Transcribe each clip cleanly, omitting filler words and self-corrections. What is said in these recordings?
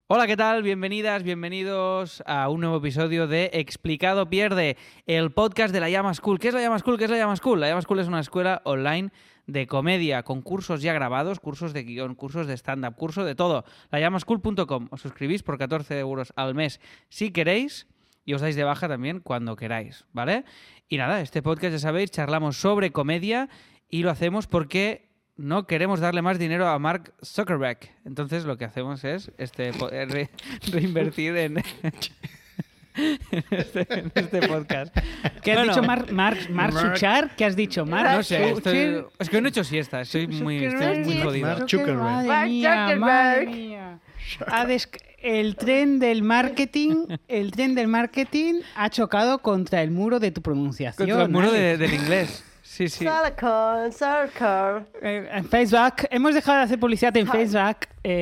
Hola, ¿qué tal? Bienvenidas, bienvenidos a un nuevo episodio de Explicado Pierde, el podcast de la Llama School. ¿Qué es la Llama School? ¿Qué es la Llama School? La Llama School es una escuela online de comedia con cursos ya grabados, cursos de guión, cursos de stand-up, curso de todo. lallamaschool.com. Os suscribís por 14 euros al mes si queréis y os dais de baja también cuando queráis, ¿vale? Y nada, este podcast, ya sabéis, charlamos sobre comedia y lo hacemos porque no queremos darle más dinero a Mark Zuckerberg. Entonces lo que hacemos es reinvertir en este podcast. ¿Qué has dicho, Mark Zuckerberg? ¿Qué has dicho, Mark? No sé, es que no he hecho siesta. Estoy muy jodido. Mark Zuckerberg. Madre mía. El tren del marketing ha chocado contra el muro de tu pronunciación. Contra el muro del inglés. Sí, sí. En Facebook, hemos dejado de hacer publicidad en Facebook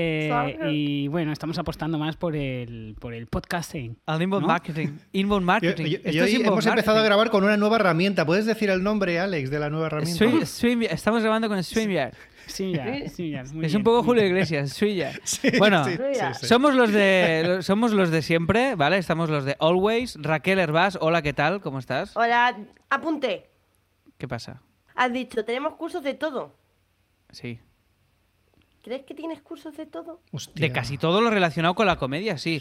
y bueno, estamos apostando más por el podcasting. Al inbound marketing. Inbound marketing. Y hoy hemos empezado a grabar con una nueva herramienta. ¿Puedes decir el nombre, Alex, de la nueva herramienta? Estamos grabando con StreamYard. Sí, Es un poco Julio Iglesias, StreamYard. Sí, Bueno, sí. somos los de siempre, ¿vale? Estamos los de Always. Raquel Hervás, hola, ¿qué tal? ¿Cómo estás? Hola, apunte. ¿Qué pasa? Has dicho, tenemos cursos de todo. Sí. ¿Crees que tienes cursos de todo? Hostia. De casi todo lo relacionado con la comedia, sí.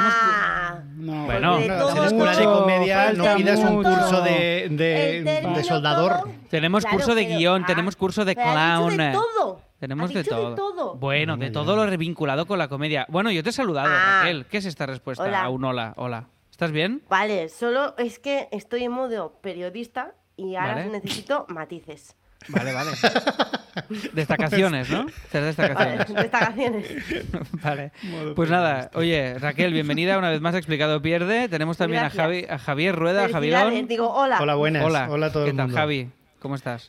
No, Bueno, de No, todo, si en la escuela de todo. comedia no Falta pidas un mucho. curso El de término soldador. todo. Tenemos Claro, curso de pero- guión, tenemos curso de pero has clown. dicho de todo. Tenemos Has de dicho todo. Bueno, de todo lo vinculado con la comedia. Bueno, yo te he saludado, Raquel. ¿Qué es esta respuesta Hola. a un hola? Hola. ¿Estás bien? Vale, solo es que estoy en modo periodista y ahora Vale. necesito matices. Vale. Destacaciones, ¿no? Hacer destacaciones. Vale, destacaciones. Vale. Pues nada, oye, Raquel, bienvenida una vez más a Explicado Pierde. Tenemos también Gracias. a Javier Rueda, a Felicidades, Javier. digo, hola. Hola, buenas. Hola a todo ¿Qué el tal, mundo. Javi? ¿Cómo estás?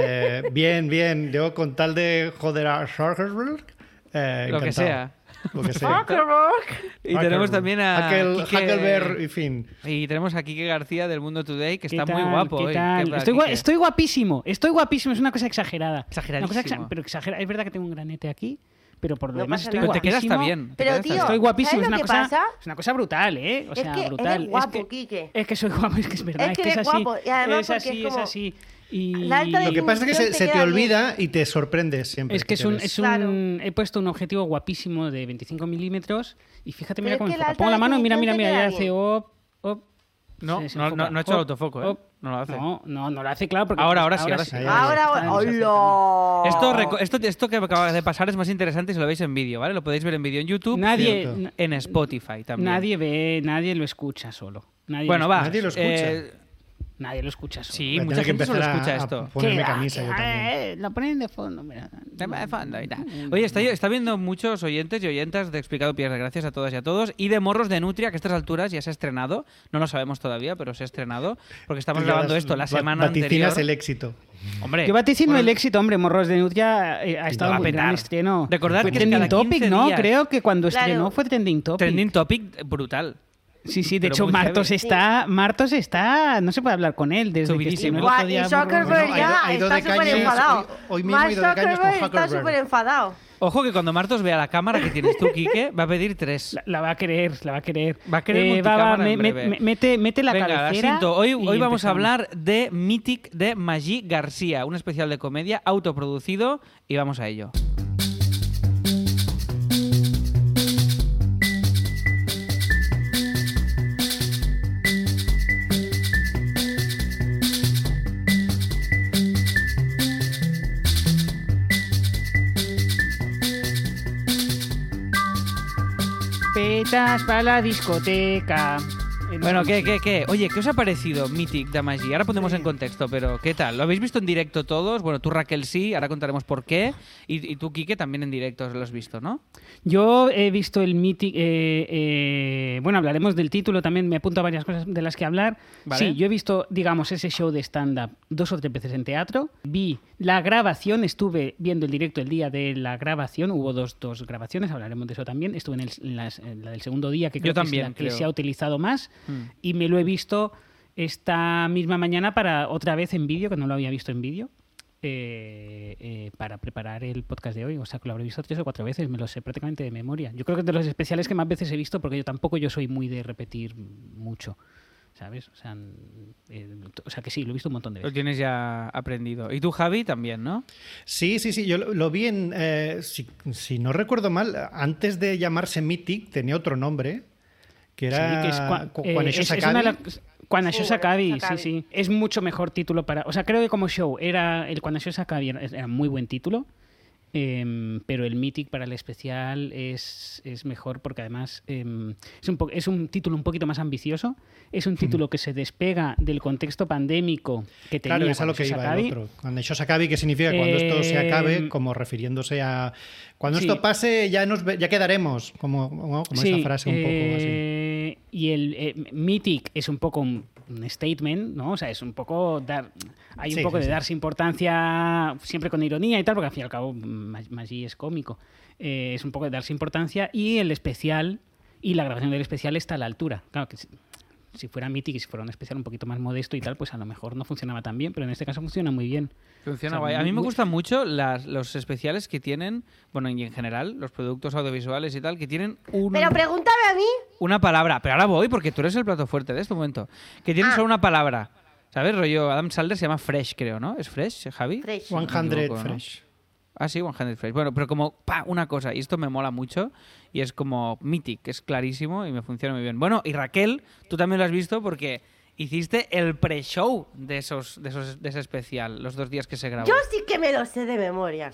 Bien. Yo con tal de joder a Zuckerberg, Lo que encantado. sea. Lo que sea. Y tenemos también a Huckleberry y fin. Y tenemos a Quique García del Mundo Today, que está ¿Qué muy tal? guapo ¿Qué hoy. tal? ¿Qué tal, Quique? Estoy guapísimo, es una cosa exagerada. Exageradísimo. Una cosa pero exagerada. Es verdad que tengo un granete aquí, pero por lo No demás pasa estoy nada. Pero te guapísimo. queda hasta bien. te Pero, queda hasta tío, bien. Estoy guapísimo, ¿sabes lo que pasa? es una cosa brutal, ¿eh? O sea, es que brutal. eres guapo, Quique. Es que soy guapo, es que es verdad, Es que es eres así. guapo, y además es porque así, es como- es así. Y La alta Lo que pasa es que definición se te queda bien. olvida y te sorprendes siempre. es que te ves. Claro. he puesto un objetivo guapísimo de 25 milímetros y fíjate, mira Pero cómo es que la enfoca. Pongo la mano y mira, alta definición ya te hace queda op. No, Se desenfoca. no ha hecho el autofoco, ¿eh? Op. No lo hace. No lo hace, claro. Porque Ahora sí. Ahí, Ahora, hola. Esto que acaba de pasar es más interesante si lo veis en vídeo, ¿vale? Lo podéis ver en vídeo en YouTube, Nadie, Cierto. en Spotify también. nadie lo escucha solo. Bueno, va. Nadie lo escucha. Nadie lo escucha solo. Sí, Voy a mucha tener que gente solo empezar escucha a esto. ponerme ¿Qué va? camisa yo también. Lo ponen de fondo, mira. Tema de fondo y tal. Oye, está viendo muchos oyentes y oyentas de Explicado Pierde. Gracias a todas y a todos. Y de Morros de Nutria, que a estas alturas ya se ha estrenado. No lo sabemos todavía, pero se ha estrenado. Porque estamos Tú ya grabando esto la semana vaticinas anterior. el éxito. Hombre, Yo vaticino bueno, el éxito, hombre. Morros de Nutria ha estado va a muy gran petar. estreno. Recordad Fue que es trending cada topic, 15 ¿no? días. Creo que cuando Claro. estrenó fue trending topic. Trending topic brutal. Sí, de pero hecho muy Martos heavy. está, no se puede hablar con él desde que Subidísimo. estrenó el Guau, otro y día Zuckerberg Bueno, ya ha ido está de súper cañas, enfadado. hoy mismo ha Mark ido de cañas con Zuckerberg está Huckleberg. súper enfadado. Ojo que cuando Martos vea la cámara que tienes tú, Quique, va a pedir 3. La va a querer. Va a querer multicámara en breve. Mete la Venga, cabecera. Asinto, hoy y vamos a empezamos. hablar de Mythic de Magí García, un especial de comedia autoproducido y vamos a ello. Petas para la discoteca. Bueno, ¿qué? Oye, ¿qué os ha parecido Mythic de Magí? Ahora ponemos en contexto, pero ¿qué tal? ¿Lo habéis visto en directo todos? Bueno, tú Raquel sí, ahora contaremos por qué. Y tú, Quique, también en directo lo has visto, ¿no? Yo he visto el Mythic. Bueno, hablaremos del título también. Me apunto a varias cosas de las que hablar. Vale. Sí, yo he visto, digamos, ese show de stand-up 2 o 3 veces en teatro. Vi la grabación, estuve viendo el directo el día de la grabación. Hubo dos grabaciones, hablaremos de eso también. Estuve en la del segundo día, que creo que también es la que creo. se ha utilizado más. Y me lo he visto esta misma mañana para otra vez en vídeo, que no lo había visto en vídeo. para preparar el podcast de hoy. O sea, que lo habré visto 3 o 4 veces, me lo sé prácticamente de memoria. Yo creo que es de los especiales que más veces he visto, porque yo soy muy de repetir mucho, ¿sabes? O sea que sí, lo he visto un montón de Lo veces. tienes ya aprendido. Y tú, Javi, también, ¿no? Sí, yo lo vi en... si no recuerdo mal, antes de llamarse Mythic tenía otro nombre, que era Sí, que es Kwanesho es Sakabi. una de Kwanesho Sí, Sakabi, Kwanesho sí, sí. Es mucho mejor título para... O sea, creo que como show el Kwanesho Sakabi era muy buen título, pero el Mythic para el especial es mejor porque además es un título un poquito más ambicioso. Es un título que se despega del contexto pandémico que tenía Claro, es a lo que Kwanesho iba Sakabi. el otro. Kwanesho Sakabi, que significa cuando esto se acabe, como refiriéndose a... Cuando sí. esto pase, ya quedaremos, como Sí, esa frase un poco así. Y el Mythic es un poco un statement, ¿no? O sea, es un poco hay un Sí, poco sí, de sí. darse importancia siempre con ironía y tal, porque al fin y al cabo Magí es cómico. Es un poco de darse importancia y el especial y la grabación del especial está a la altura. Claro que si fuera Mythic y si fuera un especial un poquito más modesto y tal, pues a lo mejor no funcionaba tan bien, pero en este caso funciona muy bien. Funciona O sea, guay. A mí me muy- gustan mucho los especiales que tienen, bueno, y en general, los productos audiovisuales y tal, que tienen Pero pregúntame a mí. una palabra. Pero ahora voy, porque tú eres el plato fuerte de este momento. Que tienen solo una palabra. ¿Sabes? Rollo, Adam Sandler se llama Fresh, creo, ¿no? ¿Es Fresh, Javi? Fresh. 100 me equivoco, ¿no? Fresh. Ah, sí, 100 Fresh. Bueno, pero como, una cosa. Y esto me mola mucho. Y es como Mythic, es clarísimo y me funciona muy bien. Bueno, y Raquel, tú también lo has visto porque hiciste el pre-show de ese especial, los 2 días que se grabó. Yo sí que me lo sé de memoria.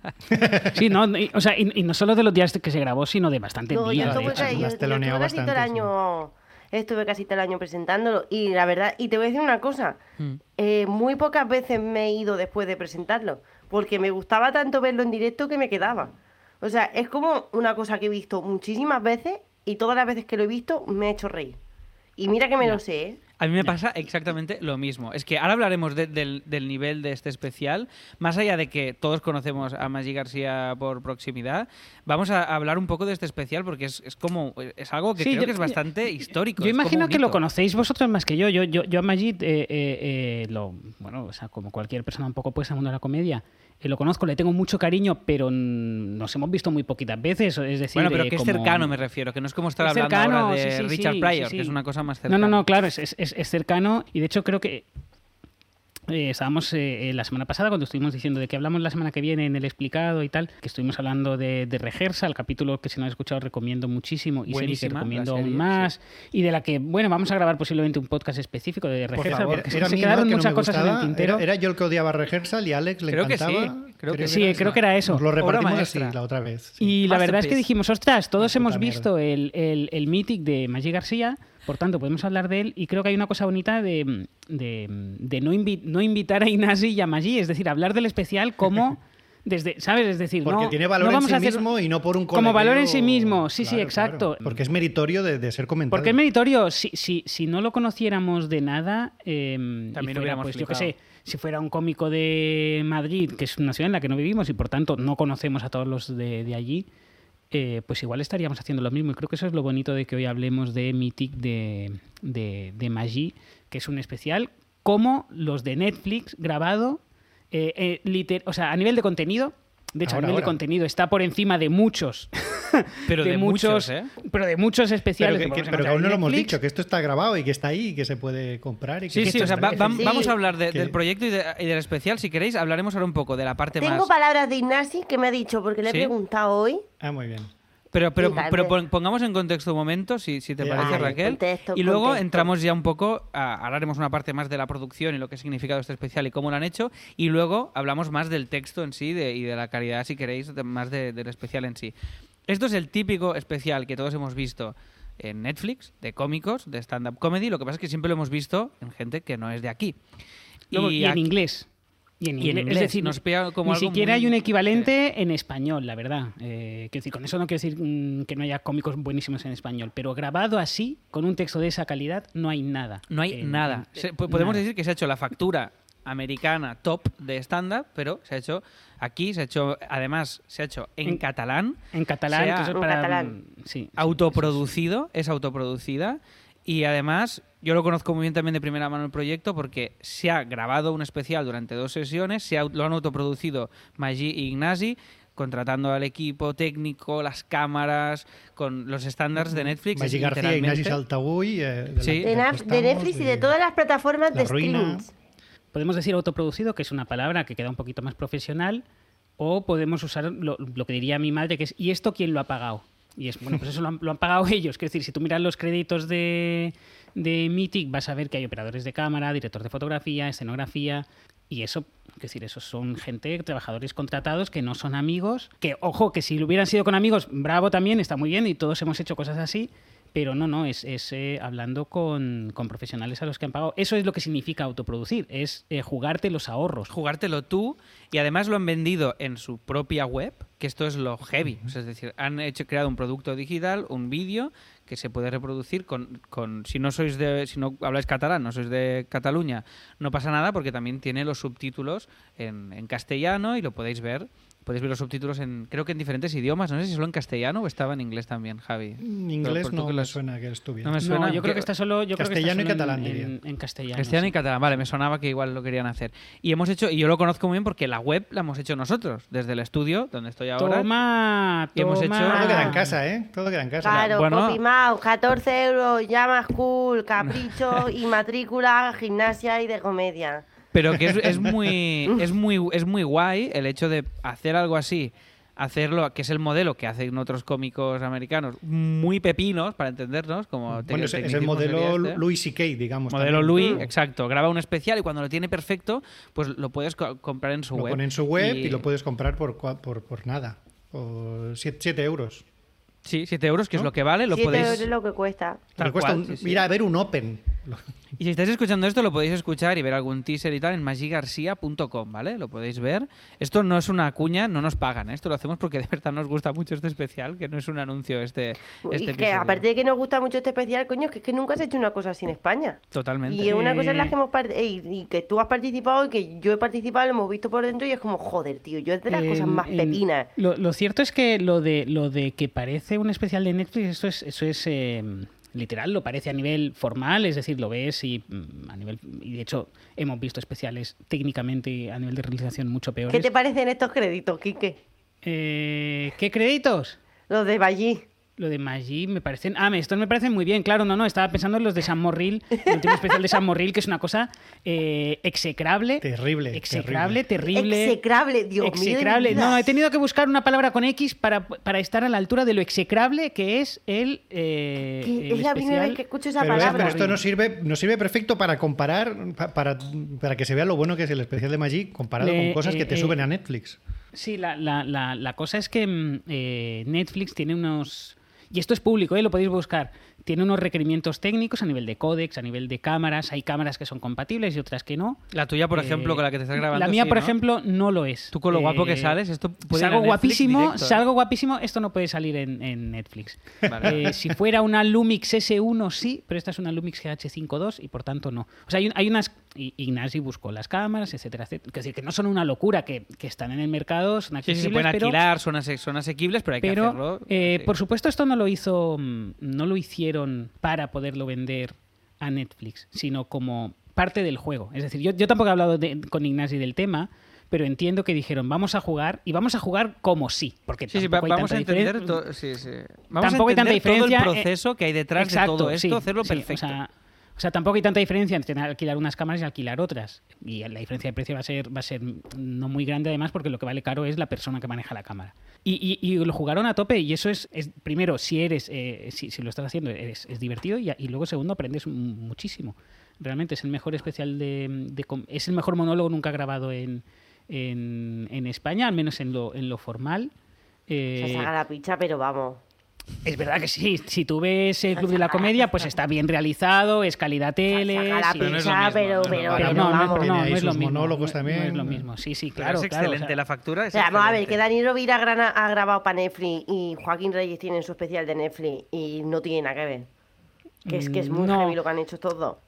Sí, no, o sea, y no solo de los días que se grabó, sino de bastantes No, días. yo de estuve, hecho. Las teloneó casi todo el bastante, sí. año. Estuve casi todo el año presentándolo. Y la verdad, y te voy a decir una cosa. Mm. Muy pocas veces me he ido después de presentarlo. Porque me gustaba tanto verlo en directo que me quedaba. O sea, es como una cosa que he visto muchísimas veces. Y todas las veces que lo he visto me he hecho reír. Y mira que me lo sé, ¿eh? A mí me pasa exactamente lo mismo. Es que ahora hablaremos del nivel de este especial. Más allá de que todos conocemos a Magí García por proximidad, vamos a hablar un poco de este especial porque es algo que Sí, creo yo- que es bastante histórico. Yo es como imagino un que lo hito. conocéis vosotros más que yo. Yo a Magid, bueno, o sea, como cualquier persona un poco puesta en el mundo de la comedia, lo conozco, le tengo mucho cariño, pero nos hemos visto muy poquitas veces. Es decir, Bueno, pero que es como- cercano, me refiero, que no es como estar Es hablando cercano, ahora de sí, sí, Richard sí, Pryor, sí, que es sí. una cosa más cercana. No, claro, es cercano y de hecho creo que estábamos la semana pasada cuando estuvimos diciendo de que hablamos la semana que viene en el explicado y tal, que estuvimos hablando de Rehearsal, el capítulo que si no has escuchado recomiendo muchísimo y serie que Buenísima, recomiendo la serie, aún más y de la que, bueno, vamos a grabar posiblemente un podcast específico de Por Rehearsal favor, porque era se a mí, quedaron ¿no? Que no muchas me cosas en el gustaba. tintero. Era yo el que odiaba Rehearsal y Alex le Creo que encantaba. sí, creo que Sí, creo que era eso. Nos lo repartimos maestra. así la otra vez. sí. Y la verdad es que Masterpiece. dijimos, ostras, todos Una hemos puta visto el Mythic de Magí García, por tanto podemos hablar de él y creo que hay una cosa bonita de no invitar a Inasi y a Magí, es decir, hablar del especial como desde, ¿sabes? Es decir, Porque no, tiene valor no en vamos sí a hacer mismo y no por un como valor en colegueo. sí mismo, sí, Claro, exacto. claro. Porque es meritorio de ser comentado. Porque es meritorio, si no lo conociéramos de nada, y fuera, hubiéramos pues, yo qué flipado. sé, si fuera un cómico de Madrid, que es una ciudad en la que no vivimos y por tanto no conocemos a todos los de allí, pues igual estaríamos haciendo lo mismo. Y creo que eso es lo bonito de que hoy hablemos de Mythic de Magí, que es un especial como los de Netflix grabado, o sea, a nivel de contenido. De hecho, Ahora, a nivel de ahora. contenido está por encima de muchos. Pero de muchos, ¿eh? Pero de muchos Pero especiales. que, que podemos pero que encontrar aún en no lo hemos Netflix. dicho, que esto está grabado y que está ahí y que se puede comprar. Y que Sí, esto sí, o sea, está- Sí. vamos a hablar que- del proyecto y del especial. Si queréis, hablaremos ahora un poco de la parte Tengo más... palabras de Ignasi que me ha dicho, porque le he ¿Sí? preguntado hoy. Ah, muy bien. Pero Sí, tal vez. pongamos en contexto un momento, si te parece, Vale, Raquel. contexto, y luego contexto. entramos ya un poco, ahora haremos una parte más de la producción y lo que ha significado este especial y cómo lo han hecho. Y luego hablamos más del texto en sí y de la calidad, si queréis, más del especial en sí. Esto es el típico especial que todos hemos visto en Netflix, de cómicos, de stand-up comedy. Lo que pasa es que siempre lo hemos visto en gente que no es de aquí. Luego, y en aquí- inglés. Y en Y en inglés. inglés, Es decir, nos pega como ni algo siquiera muy- hay un equivalente en español, la verdad. Quiero decir, con eso no quiero decir que no haya cómicos buenísimos en español, pero grabado así, con un texto de esa calidad, no hay nada. No hay nada. Podemos nada. decir que se ha hecho la factura americana top de stand-up, pero se ha hecho aquí, además se ha hecho en catalán, En catalán, sea- que eso es En para- catalán. Sí, sí, autoproducido, es autoproducida Y además, yo lo conozco muy bien también de primera mano el proyecto porque se ha grabado un especial durante 2 sesiones, lo han autoproducido Magí y Ignasi, contratando al equipo técnico, las cámaras, con los estándares de Netflix. Magí García, literalmente... Ignasi Saltaguy, Sí. De Netflix y de todas las plataformas de streamings. Podemos decir autoproducido, que es una palabra que queda un poquito más profesional, o podemos usar lo que diría mi madre, que es ¿y esto quién lo ha pagado? Y es, bueno, pues eso lo han pagado ellos. Quiero decir, si tú miras los créditos de Mythic, vas a ver que hay operadores de cámara, director de fotografía, escenografía, y eso, es decir, esos son gente, trabajadores contratados que no son amigos, que, ojo, que si lo hubieran sido con amigos, bravo también, está muy bien, y todos hemos hecho cosas así, pero no, es hablando con profesionales a los que han pagado. Eso es lo que significa autoproducir, es jugarte los ahorros. Jugártelo tú, y además lo han vendido en su propia web, que esto es lo heavy. O sea, es decir, han creado un producto digital, un vídeo que se puede reproducir con si no habláis catalán, no sois de Cataluña, no pasa nada porque también tiene los subtítulos en castellano y lo podéis ver. Podéis ver los subtítulos creo que en diferentes idiomas. No sé si solo en castellano o estaba en inglés también, Javi. Inglés no me suena que estuviera. No me suena. No, yo creo que está solo castellano y catalán, diría. en castellano. Castellano sí. y catalán, vale, me sonaba que igual lo querían hacer. Y yo lo conozco muy bien porque la web la hemos hecho nosotros, desde el estudio donde estoy ahora. Toma. Y hemos hecho- Todo queda en casa, ¿eh? Todo queda en casa. Claro, Bueno. Copy Mouse, 14 euros, llama cool, capricho y matrícula, gimnasia y de comedia. Pero que es muy guay el hecho de hacer algo así, hacerlo, que es el modelo que hacen otros cómicos americanos, muy pepinos, para entendernos, como Bueno, es el tecnicismo modelo sería este. Louis C.K., digamos. Modelo también. Louis, exacto. Graba un especial y cuando lo tiene perfecto, pues lo puedes comprar en su Lo web. pone en su web y lo puedes comprar por nada. Por 7 euros. Sí, 7 euros, que es ¿No? lo que vale. Lo 7 podéis... euros es lo que cuesta. Tal Lo cuesta cual, sí, sí. ir a ver un Open. Y si estáis escuchando esto, lo podéis escuchar y ver algún teaser y tal en magigarcia.com, ¿vale? Lo podéis ver. Esto no es una cuña, no nos pagan, ¿eh? Esto lo hacemos porque de verdad nos gusta mucho este especial, que no es un anuncio este Y que episodio. aparte de que nos gusta mucho este especial, coño, es que nunca has hecho una cosa así en España. Totalmente. Y es una cosa en la que y que tú has participado y que yo he participado, lo hemos visto por dentro y es como, joder, tío, yo es de las cosas más pepinas. Lo cierto es que lo de que parece un especial de Netflix, eso es literal, lo parece a nivel formal, es decir, lo ves y a nivel, y de hecho hemos visto especiales técnicamente a nivel de realización mucho peores. ¿Qué te parecen estos créditos, Quique? ¿Qué créditos? Los de Ballí. Lo de Maggi me parecen... estos me parecen muy bien, claro, no, estaba pensando en los de San Morril, el último especial de San Morril, que es una cosa execrable. Terrible. Terrible. Execrable, Dios mío. Execrable. de mi vida. No, he tenido que buscar una palabra con X para estar a la altura de lo execrable que es el Es la primera vez que escucho esa Pero, palabra. pero esto nos sirve perfecto para comparar, para que se vea lo bueno que es el especial de Maggi comparado con cosas que te suben a Netflix. Sí, la cosa es que Netflix tiene unos... Y esto es público, lo podéis buscar. Tiene unos requerimientos técnicos a nivel de códex, a nivel de cámaras. Hay cámaras que son compatibles y otras que no. La tuya, por ejemplo, con la que te estás grabando. La mía, sí, por ¿no? ejemplo, no lo es. Tú con lo guapo que sales, esto puede ir a salgo Netflix guapísimo, directo, ¿eh? salgo guapísimo. Esto no puede salir en Netflix. Vale. Si fuera una Lumix S1 sí, pero esta es una Lumix GH5.2 y por tanto no. O sea, hay unas... Ignasi buscó las cámaras, etcétera, etcétera. Es decir, que no son una locura, que están en el mercado, son Sí, accesibles, se pueden pero... alquilar, son asequibles, pero hay que hacerlo. Sí. Por supuesto, esto no lo hicieron para poderlo vender a Netflix, sino como parte del juego. Es decir, yo tampoco he hablado con Ignasi del tema, pero entiendo que dijeron, vamos a jugar, y vamos a jugar como sí, porque Sí, tampoco hay vamos a tanta entender diferencia. sí, sí. Vamos Tampoco a hay tanta entender todo el diferencia, proceso que hay detrás Exacto, de todo esto, sí, hacerlo sí, perfecto. O sea, tampoco hay tanta diferencia entre alquilar unas cámaras y alquilar otras. Y la diferencia de precio va a ser no muy grande, además, porque lo que vale caro es la persona que maneja la cámara. Y lo jugaron a tope, y eso es primero, si lo estás haciendo, es divertido, y luego, segundo, aprendes muchísimo. Realmente es el mejor especial es el mejor monólogo nunca grabado en España, al menos en lo formal. Se saca la picha, pero vamos. Es verdad que sí, si tú ves el Club de la Comedia, pues está bien realizado, es calidad tele. Saca la sí. pero no es lo picha, mismo, pero, no, pero, Pero no, vamos. Tiene ahí no es lo sus mismo. monólogos también. No es lo mismo, sí, Pero claro. es claro, excelente, la factura es O sea, vamos a ver, excelente. que Dani Rovira ha grabado para Netflix y Joaquín Reyes tiene su especial de Netflix y no tiene nada que ver. Que es muy No. heavy lo que han hecho estos dos.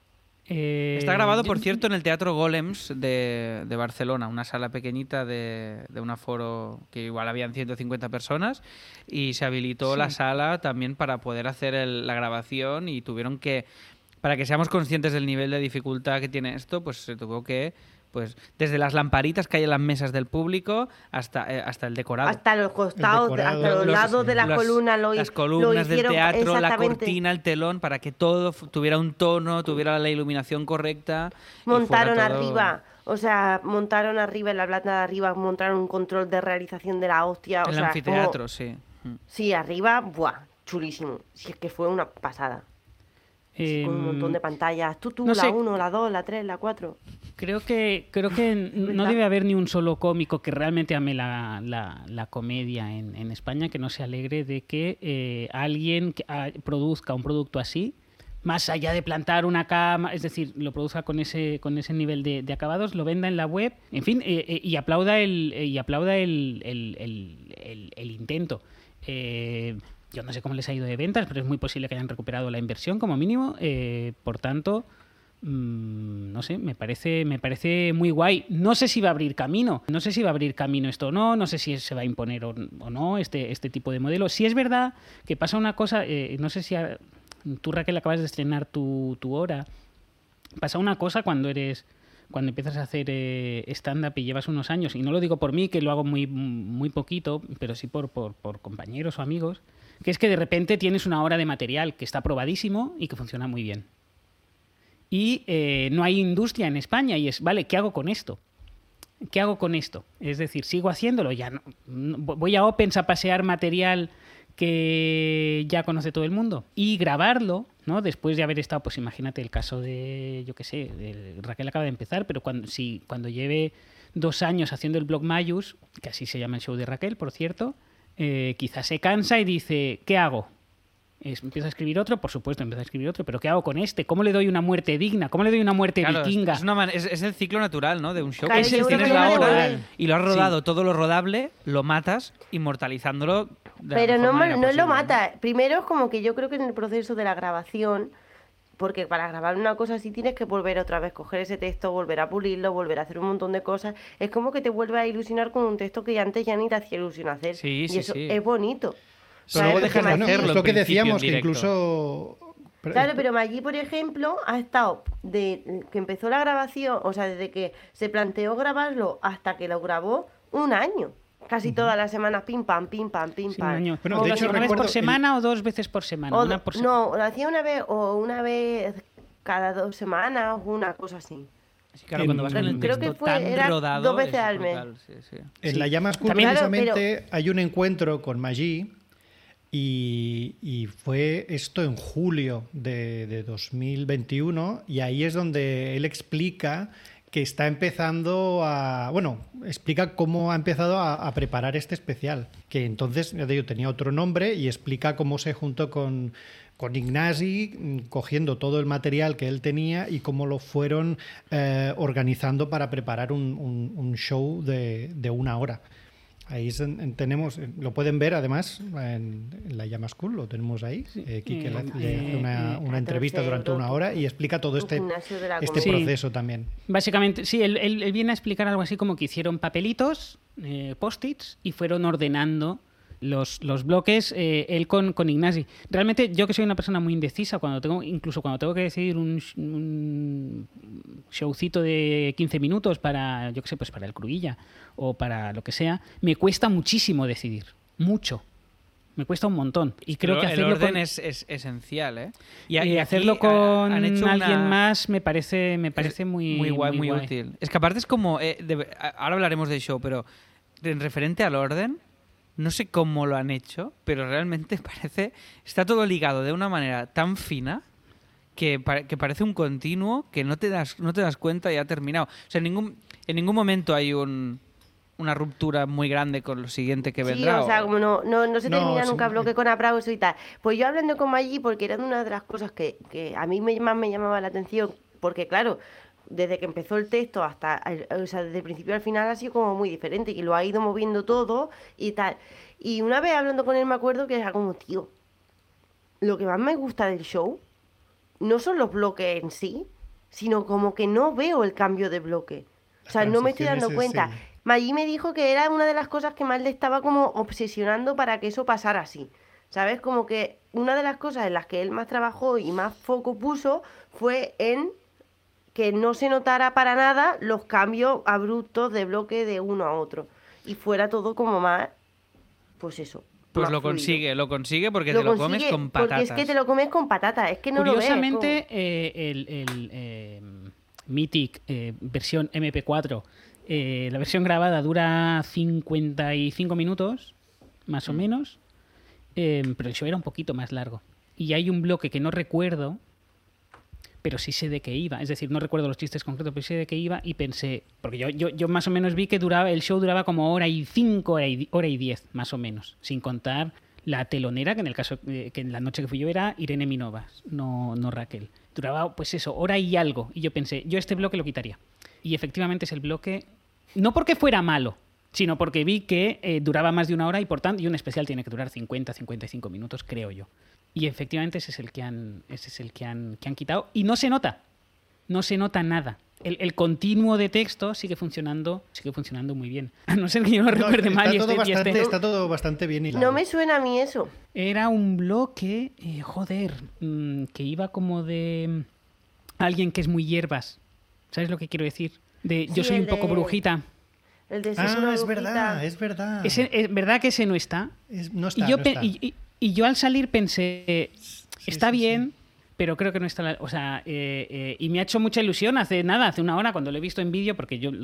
Está grabado, por cierto, en el Teatro Golems de Barcelona, una sala pequeñita de un aforo que igual habían 150 personas, y se habilitó la sala también para poder hacer la grabación, y tuvieron que, para que seamos conscientes del nivel de dificultad que tiene esto, pues se tuvo que, pues desde las lamparitas que hay en las mesas del público hasta el decorado. Hasta los costados, hasta los lados de las columnas. Las columnas del teatro, la exactamente. cortina, el telón, para que todo tuviera un tono, tuviera la iluminación correcta. Montaron todo... arriba, montaron arriba, en la planta de arriba, montaron un control de realización de la hostia. El anfiteatro, sí. Sí, arriba, ¡buah! Chulísimo. Si es que fue una pasada. Con un montón de pantallas. Tú, no la sé. 1, la 2, la 3, la 4. Creo que no debe haber ni un solo cómico que realmente ame la comedia en España que no se alegre de que alguien produzca un producto así, más allá de plantar una cama, es decir, lo produzca con ese nivel de acabados, lo venda en la web, en fin, y aplauda el intento. Yo no sé cómo les ha ido de ventas, pero es muy posible que hayan recuperado la inversión como mínimo. Por tanto, no sé, me parece muy guay. No sé si va a abrir camino. No sé si va a abrir camino esto o no. No sé si se va a imponer o no este tipo de modelo. Si es verdad que pasa una cosa, no sé si tú, Raquel, acabas de estrenar tu hora. Pasa una cosa cuando empiezas a hacer stand-up y llevas unos años, y no lo digo por mí, que lo hago muy, muy poquito, pero sí por compañeros o amigos, que es que de repente tienes una hora de material que está probadísimo y que funciona muy bien. Y no hay industria en España y es, vale, ¿qué hago con esto? ¿Qué hago con esto? Es decir, ¿sigo haciéndolo? Ya no, voy a Opens a pasear material que ya conoce todo el mundo y grabarlo, ¿no? Después de haber estado, pues imagínate el caso de, yo qué sé, de Raquel acaba de empezar, pero cuando lleve 2 años haciendo el blog Mayus, que así se llama el show de Raquel, por cierto, quizás se cansa y dice, ¿qué hago? Empiezo a escribir otro, por supuesto, empiezo a escribir otro, pero ¿qué hago con este? ¿Cómo le doy una muerte digna? ¿Cómo le doy una muerte vikinga? Es el ciclo natural, ¿no? De un show. Claro, Es yo creo tienes que la no hora puede. y lo has rodado todo lo rodable, lo matas, inmortalizándolo. De la Pero mejor no manera lo posible, mata. Primero es como que yo creo que en el proceso de la grabación, porque para grabar una cosa así tienes que volver otra vez, coger ese texto, volver a pulirlo, volver a hacer un montón de cosas. Es como que te vuelve a ilusionar con un texto que antes ya ni te hacía ilusión hacer. Sí, y sí, eso sí. es bonito. Pero luego ¿Sabes? dejas de Porque hacerlo. es lo que en principio, decíamos, en que directo. incluso... Claro, pero Maggi, por ejemplo, ha estado de que empezó la grabación, o sea, desde que se planteó grabarlo hasta que lo grabó, 1 año. Casi todas las semanas, pim, pam, pim, pam, pim, Sí, pam. un año. Bueno, ¿Una de hecho, vez recuerdo por semana o 2 veces por semana? O Una por semana. no, lo hacía una vez cada 2 semanas, una cosa así. Sí, claro, cuando vas con el Creo texto que tan rodado, 2 veces es al mes. brutal, sí, sí. En la Llama School, También- precisamente, hay un encuentro con Maggi y fue esto en julio de 2021, y ahí es donde él explica que está empezando explica cómo ha empezado a preparar este especial, que entonces, ya te digo, tenía otro nombre, y explica cómo se juntó con Ignasi, cogiendo todo el material que él tenía y cómo lo fueron organizando para preparar un show de 1 hora. Ahí tenemos, lo pueden ver además en la Llama School, lo tenemos ahí. Quique le hace una entrevista 14 durante 1 hora y explica todo Un este gimnasio de la este comedia. proceso también. Básicamente, sí, él viene a explicar algo así como que hicieron papelitos, post-its, y fueron ordenando los bloques, él con Ignasi. Realmente, yo que soy una persona muy indecisa, incluso cuando tengo que decidir un showcito de 15 minutos para, yo que sé, pues para el Cruilla o para lo que sea, me cuesta muchísimo decidir. Mucho. Me cuesta un montón. Y creo que el hacerlo orden con... es esencial, ¿eh? Y aquí hacerlo con han hecho alguien más me parece muy guay, muy útil. Es que aparte es como... ahora hablaremos del show, pero en referente al orden, no sé cómo lo han hecho, pero realmente está todo ligado de una manera tan fina que parece un continuo que no te das cuenta y ha terminado. O sea, en ningún momento hay una ruptura muy grande con lo siguiente que vendrá. Sí, o sea, como no se No, termina sí. nunca bloque con aplauso y tal. Pues yo hablando con Maggi, porque era una de las cosas que a mí más me llamaba la atención, porque claro, desde que empezó el texto hasta, o sea, desde el principio al final ha sido como muy diferente y lo ha ido moviendo todo y tal. Y una vez hablando con él me acuerdo que era como, tío, lo que más me gusta del show no son los bloques en sí, sino como que no veo el cambio de bloque. O sea, no me estoy dando cuenta. Sí. Maggi me dijo que era una de las cosas que más le estaba como obsesionando para que eso pasara así. ¿Sabes? Como que una de las cosas en las que él más trabajó y más foco puso fue en que no se notara para nada los cambios abruptos de bloque de uno a otro. Y fuera todo como más, pues eso. Pues más lo fluido. consigue porque te lo comes consigue con patatas. Porque es que te lo comes con patatas, es que no lo ves. Curiosamente, Mythic versión MP4, la versión grabada dura 55 minutos, más o menos, pero el show era un poquito más largo. Y hay un bloque que no recuerdo, pero sí sé de qué iba. Es decir, no recuerdo los chistes concretos, pero sé de qué iba y pensé... Porque yo más o menos vi que el show duraba como hora y 5, hora y 10, más o menos, sin contar la telonera, que en el caso que en la noche que fui yo era Irene Minovas, no Raquel. Duraba, pues eso, hora y algo. Y yo pensé, yo este bloque lo quitaría. Y efectivamente es el bloque... No porque fuera malo, sino porque vi que duraba más de una hora y por tanto, y un especial tiene que durar 50-55 minutos, creo yo. Y efectivamente ese es el que han quitado. Y no se nota nada. El continuo de texto sigue funcionando muy bien. A no ser que yo lo recuerde mal. Está todo bastante bien hilado. No me suena a mí eso. Era un bloque, que iba como de alguien que es muy hierbas. ¿Sabes lo que quiero decir? Yo Sí, soy un poco brujita. El de Sos una brujita. Es verdad. ¿Es verdad que ese no está? No está, y yo, no está. Y yo al salir pensé, está sí, bien, pero creo que no está... O sea, y me ha hecho mucha ilusión hace una hora, cuando lo he visto en vídeo, porque yo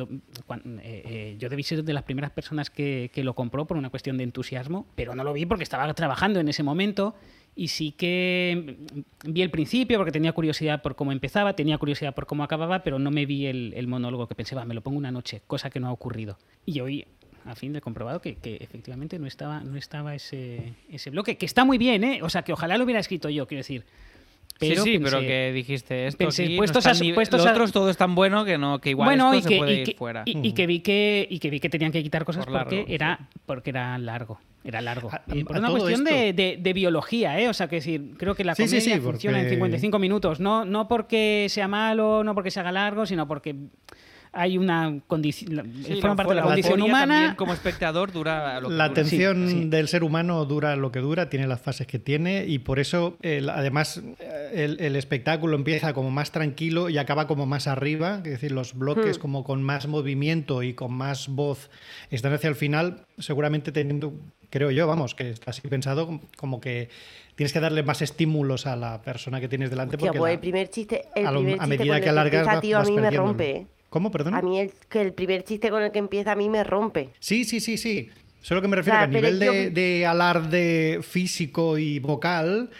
debí ser de las primeras personas que lo compró por una cuestión de entusiasmo, pero no lo vi porque estaba trabajando en ese momento. Y sí que vi el principio porque tenía curiosidad por cómo empezaba, tenía curiosidad por cómo acababa, pero no me vi el monólogo que pensé, me lo pongo una noche, cosa que no ha ocurrido. Y hoy, a fin de comprobado que efectivamente no estaba ese bloque, que está muy bien, ¿eh? O sea, que ojalá lo hubiera escrito yo, quiero decir. Pero sí, pensé, pero que dijiste esto pensé, aquí, puestos no a- está ni- puestos lo a- otro es todo es tan bueno que igual bueno, esto se puede ir fuera. y que vi que tenían que quitar cosas Por largo, porque era largo. Era largo. A Por una todo cuestión esto- de biología, ¿eh? O sea, que decir, creo que la Sí, comedia sí, sí, funciona en porque- 55 minutos. No porque sea malo, no porque se haga largo, sino porque hay una condición. Sí, forma parte de la la condición euforia humana. también como espectador dura lo que La dura. atención Sí. del ser humano dura lo que dura, tiene las fases que tiene y por eso además el espectáculo empieza como más tranquilo y acaba como más arriba, es decir, los bloques como con más movimiento y con más voz están hacia el final, seguramente teniendo, creo yo, vamos, que está así pensado como que tienes que darle más estímulos a la persona que tienes delante Hostia, porque pues el primer chiste a con medida el que alargas empieza, tío, a vas mí me perdiéndolo. rompe. ¿Eh? ¿Cómo, perdón? A mí el primer chiste con el que empieza a mí me rompe. Sí. Solo que me refiero Claro, que a pero nivel de alarde físico y vocal,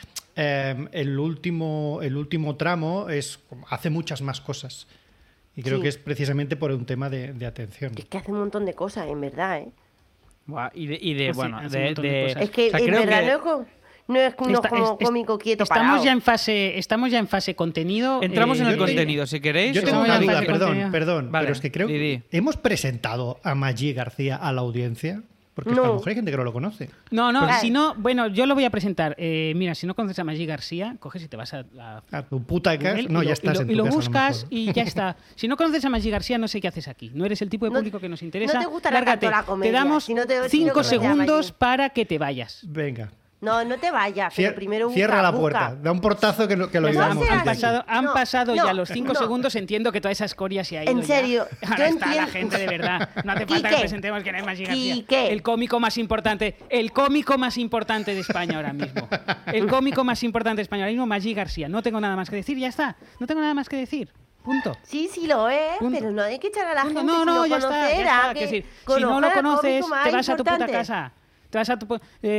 el último tramo hace muchas más cosas. Y creo Sí. que es precisamente por un tema de atención. Es que hace un montón de cosas, en verdad, ¿eh? Buah, y de Pues sí, bueno, hace un montón de de cosas. Es que o sea, en creo verdad que no es como cómico quieto estamos parado. estamos ya en fase contenido. entramos en el yo te- contenido, si queréis. Yo tengo Estamos una en duda, fase contenido. perdón, Vale, pero es que creo di. que hemos presentado a Maggi García a la audiencia, porque es que a lo No. mejor hay gente que no lo conoce. No, Pues- si no, bueno, yo lo voy a presentar. Mira, si no conoces a Maggi García, coges y te vas a A tu puta casa, Google no, y ya lo- estás y lo, en tu y lo casa, a lo buscas mejor. y ya está. Si no conoces a Maggi García, no sé qué haces aquí. No eres el tipo de No- público que nos interesa. no te gustará Lárgate. tanto la comedia, Te damos si no te- si no 5 conoces a segundos Maggi. para que te vayas. Venga. No te vayas, pero primero busca. Cierra la busca. puerta, da un portazo que lo Ya está, oigamos. seas desde aquí. han No, pasado no, ya los 5 no. segundos. Entiendo que toda esa escoria se ha ido. En serio, ya. Ahora yo está la entiendo- gente de verdad. No hace falta que Quique, presentemos que no es Maggi García. Quique. El cómico más importante de España ahora mismo. El cómico más importante de España ahora mismo, Maggi García. No tengo nada más que decir, ya está. No tengo nada más que decir. Punto. Sí, lo es, Punto. pero no hay que echar a la Punto. gente No, sin ya está. conocer, Ya está. que Quiero decir, si conozca no lo al cómico conoces, más te vas a tu puta importante. casa. Te vas a tu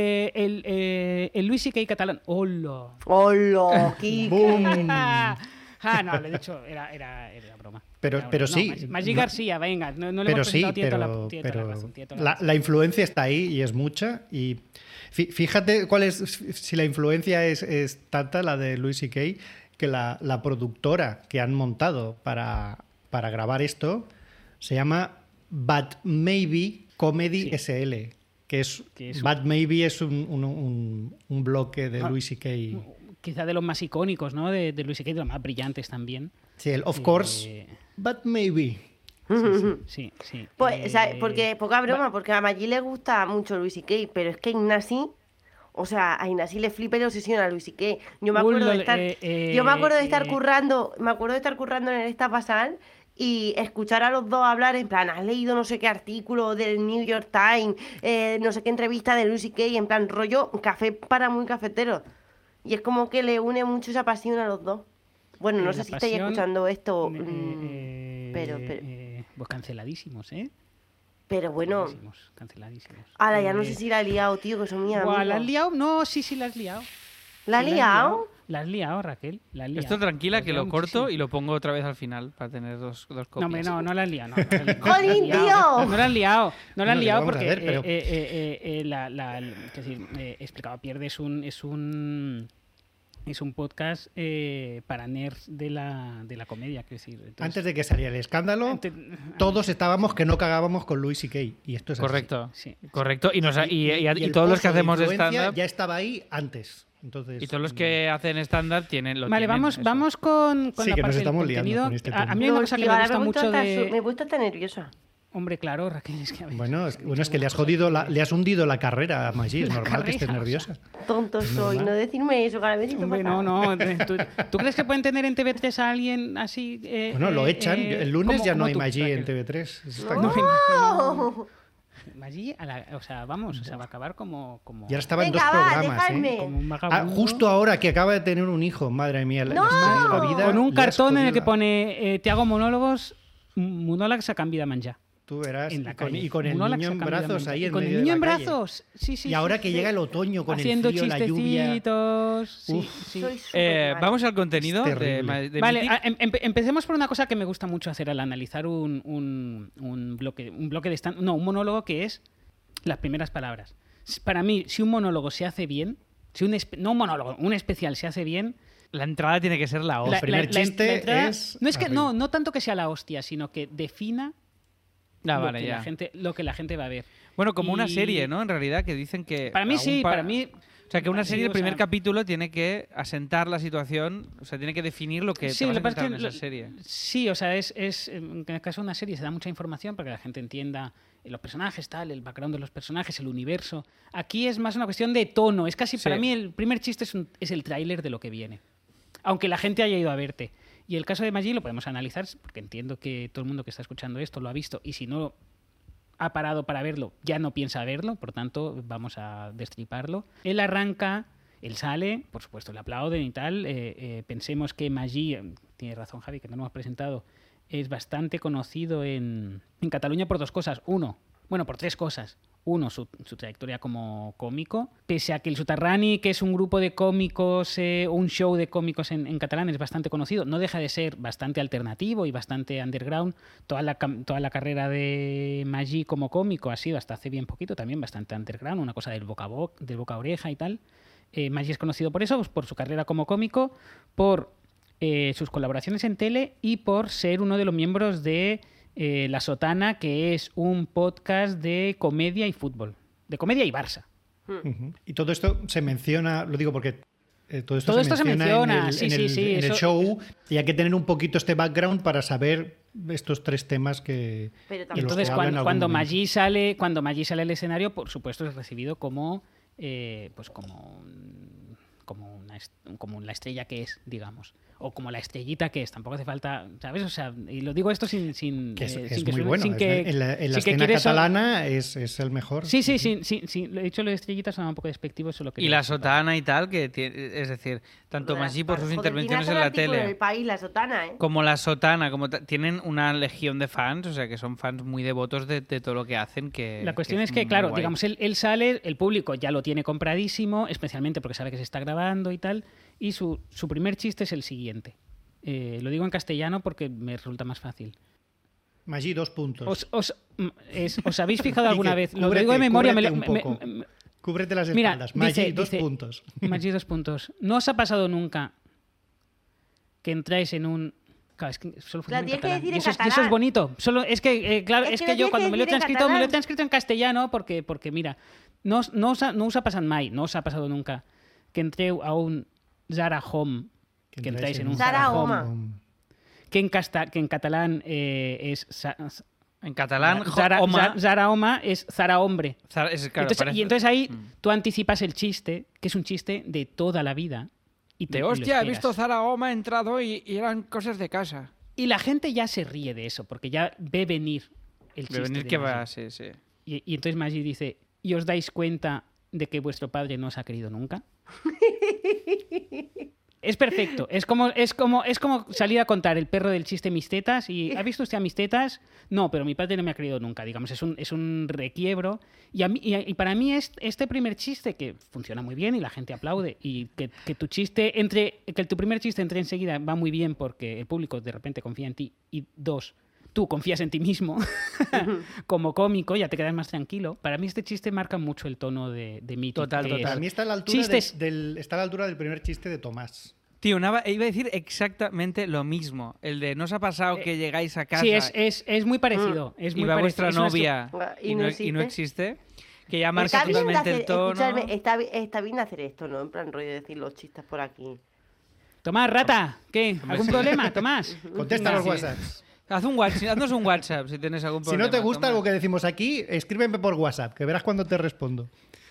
el Luis C.K. catalán. ¡Hola! ¡Hola, Quique! ¡Bum! No, lo he dicho, era broma. Pero- Era pero broma. sí. No, Maggi García, venga, no le Pero hemos sí, presentado, tiene toda pero, tiene toda pero la razón, tiene toda la la, razón. la influencia está ahí y es mucha. Y fíjate cuál es, si la influencia es tanta, la de Louis C.K., que la productora que han montado para grabar esto se llama But Maybe Comedy Sí. SL. Que es un- But Maybe es un bloque de Ah, Louis C.K. Quizá de los más icónicos, ¿no? De Luis C.K., de los más brillantes también. Sí, el of course, but maybe. Sí, sí. Pues, o sea, porque, poca broma, porque a Maggi le gusta mucho Louis C.K., pero es que Ignasi, o sea, a Ignasi le flipa y le obsesiona a Louis C.K. Yo me acuerdo de estar, currando, me acuerdo de estar currando en esta pasal y escuchar a los dos hablar en plan, has leído no sé qué artículo del New York Times, no sé qué entrevista de Louis C.K., en plan rollo café para muy cafetero. Y es como que le une mucho esa pasión a los dos. Bueno, no sé si estáis escuchando esto, pero... Pues canceladísimos, ¿eh? Pero bueno, Canceladísimos. ahora ya no sé si la he liado, tío, que son mías. ¿La has liado? No, sí, la has liado. ¿La has liado? La has liado, Raquel. La has liado. Esto tranquila, que lo corto muchísimo. y lo pongo otra vez al final para tener dos copias. No, hombre, no la has liado. ¡Jolín, tío! No la has liado. No la has Bueno, liado vamos a porque ver, pero- es decir, Explicado Pierde es un podcast para nerds de la comedia, quiero decir. Entonces, Antes de que saliera el escándalo, ante- todos estábamos que no cagábamos con Louis C.K. Y esto es así. Correcto. Sí. Correcto. Y el todos los que pozo de hacemos influencia stand-up ya estaba ahí antes. Entonces, y todos los que hacen stand-up tienen lo Vale, tienen, eso. vamos con Sí, la que nos parte del estamos liando contenido. con este A tema. mí hay una cosa que me ahora gusta me he mucho puesto de... me he puesto hasta nerviosa. Hombre, claro, Raquel, es que... a ver, Bueno, es que le has jodido, le has hundido la carrera a Maggi. Es La normal que estés carrera, nerviosa. Tonto soy, no decirme eso, Carabelito. Hombre, no. ¿Tú crees que pueden tener en TV3 a alguien así? Bueno, lo echan. El lunes como- ya no como hay tú, Maggi en Raquel? TV3. Eso está No, claro. no. Maggi, vamos, va a acabar como... Y ahora estaba en Venga, dos va, programas. dejadme. como un vagabundo. Justo ahora que acaba de tener un hijo. Madre mía, le ¡No! has jodido la vida. Con un le has cartón en el que jodido. pone te hago monólogos a canvi de menjar. Tú verás. En la Y con, calle. y con el Monòlegs niño a en canvi de brazos menjar. ahí Y en con el medio de niño la en calle. brazos. Sí. Y ahora que sí. llega el otoño con Haciendo el frío, la lluvia. chistecitos. Sí, Uf. sí. Soy súper mala. Vamos al contenido Es de, terrible. de Vale, Mythic. empecemos por una cosa que me gusta mucho hacer al analizar un bloque de un monólogo, que es las primeras palabras. Para mí, si un monólogo se hace bien, no un monólogo, un especial se hace bien, La entrada tiene que ser la hostia. primer chiste entrada- es no es que arriba. no tanto que sea la hostia, sino que defina Ah, vale, lo que la gente va a ver. Bueno, como una Y- serie, ¿no? En realidad, que dicen que... Para mí a un sí, para mí... O sea, que una serie, el o primer sea, capítulo tiene que asentar la situación, o sea, tiene que definir lo que Sí, te vas lo a que pasa encontrar es en que esa serie. Sí, o sea, en el caso de una serie se da mucha información para que la gente entienda los personajes, tal, el background de los personajes, el universo. Aquí es más una cuestión de tono. Es casi, Sí. para mí, el primer chiste es el tráiler de lo que viene. Aunque la gente haya ido a verte. Y el caso de Maggi lo podemos analizar, porque entiendo que todo el mundo que está escuchando esto lo ha visto, y si no ha parado para verlo, ya no piensa verlo, por tanto, vamos a destriparlo. Él arranca, él sale, por supuesto, le aplauden y tal. Pensemos que Maggi, tiene razón Javi, que no lo hemos presentado, es bastante conocido en Cataluña por dos cosas. Por tres cosas. Uno, su trayectoria como cómico. Pese a que el Soterrani, que es un grupo de cómicos, un show de cómicos en catalán, es bastante conocido, no deja de ser bastante alternativo y bastante underground. Toda la carrera de Maggi como cómico ha sido, hasta hace bien poquito, también bastante underground, una cosa del boca a oreja y tal. Maggi es conocido por eso, pues, por su carrera como cómico, por sus colaboraciones en tele y por ser uno de los miembros de La Sotana, que es un podcast de comedia y fútbol, de comedia y Barça. Ujú. Y todo esto se menciona, lo digo porque todo esto Todo se esto se menciona menciona, en el eso- show, y hay que tener un poquito este background para saber estos tres temas que Pero de también- los Entonces, que habla en algún cuando momento. Maggi sale al escenario, por supuesto es recibido como como la estrella que es, digamos, o como la estrellita que es. Tampoco hace falta, ¿sabes? O sea, y lo digo esto sin Que es sin muy suene- bueno. sin que- En la sin que escena quieres- catalana es el mejor. Sí, lo he dicho, lo de estrellitas sonaba un poco despectivo, solo que Y la sotana y tal, que es decir, tanto Maggi por sus intervenciones en la En tele el país, la sotana, ¿eh? como la sotana, tienen una legión de fans, o sea, que son fans muy devotos de todo lo que hacen. Que la cuestión es que, muy claro, guay. digamos, él sale, el público ya lo tiene compradísimo, especialmente porque sabe que se está grabando y tal, y su primer chiste es el siguiente. Lo digo en castellano porque me resulta más fácil. Maggi, 2 puntos. ¿Os habéis fijado alguna vez? Lo Cúbrete, digo de memoria. cúbrete un poco. Cúbrete las Mira, espaldas. Maggi, dice- 2 dice- puntos. Maggi, 2 puntos. ¿No os ha pasado nunca que entráis en un... Claro, es que solo funciona en tienes que catalán. decir Y en eso es catalán. bonito. Solo, es que, claro, Es es que que lo yo tienes cuando que me lo he decir en transcrito, me lo he catalán. transcrito en castellano porque mira, no us ha pasado mai, no os ha pasado nunca que entreu a un Zara Home, que entráis en un Zara Zara Home. Home, que en catalán es... En catalán, Zara Home es Zara hombre. Claro, entonces ahí tú anticipas el chiste, que es un chiste de toda la vida. Y de lo hostia, he esperas. visto Zara Home ha entrado y eran cosas de casa. Y la gente ya se ríe de eso, porque ya ve venir el chiste. De venir de que Maggi. va, sí. Y entonces Maggi dice, ¿y os dais cuenta de que vuestro padre no os ha querido nunca? Es perfecto. Es como salir a contar el perro del chiste mis tetas y ¿ha visto usted a mis tetas? No, pero mi padre no me ha querido nunca. Digamos, es un requiebro. Y para mí este primer chiste, que funciona muy bien y la gente aplaude, y que tu primer chiste entre enseguida va muy bien porque el público de repente confía en ti, y 2, tú confías en ti mismo como cómico, ya te quedas más tranquilo. Para mí este chiste marca mucho el tono de Mític. Total. Para mí está a la altura, está a la altura del primer chiste de Tomás. Tío, iba a decir exactamente lo mismo. El de, ¿no os ha pasado que llegáis a casa Sí, es muy parecido. Es muy y va parecido. vuestra novia ¿Y y no no existe? Que ya marca Está bien totalmente el tono. escuchadme, está bien hacer esto, ¿no? En plan rollo de decir los chistes por aquí. Tomás, rata, ¿qué? ¿Algún problema, Tomás? Contesta los Sí. WhatsApps. Haznos un WhatsApp si tienes algún Si problema. no te gusta Tomás. algo que decimos aquí, escríbeme por WhatsApp, que verás cuando te respondo.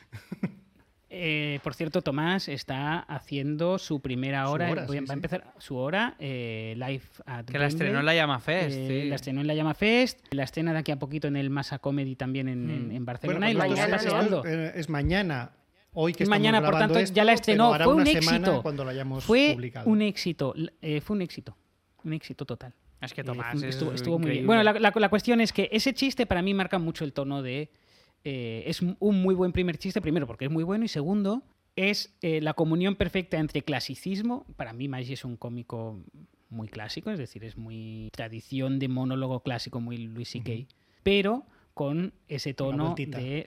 Por cierto, Tomás está haciendo su primera hora. hora, va a empezar su hora live at Que la estrenó en la Llama Fest. Sí. La estrenó en la Llama Fest. La estrena de aquí a poquito en el Masa Comedy también en Barcelona. Bueno, y la mañana, está ¿no? paseando. Es mañana. Hoy que Es estamos mañana, por grabando tanto, esto, ya la pero estrenó. hará Fue un una semana éxito. cuando la hayamos Fue publicado. un éxito. Fue un éxito. Un éxito total. Es que Tomás estuvo muy bien. increíble. Bueno, la cuestión es que ese chiste para mí marca mucho el tono de... es un muy buen primer chiste, primero porque es muy bueno, y segundo, es la comunión perfecta entre clasicismo. Para mí Maggi es un cómico muy clásico, es decir, es muy tradición de monólogo clásico, muy Louis C.K., pero con ese tono vueltita. de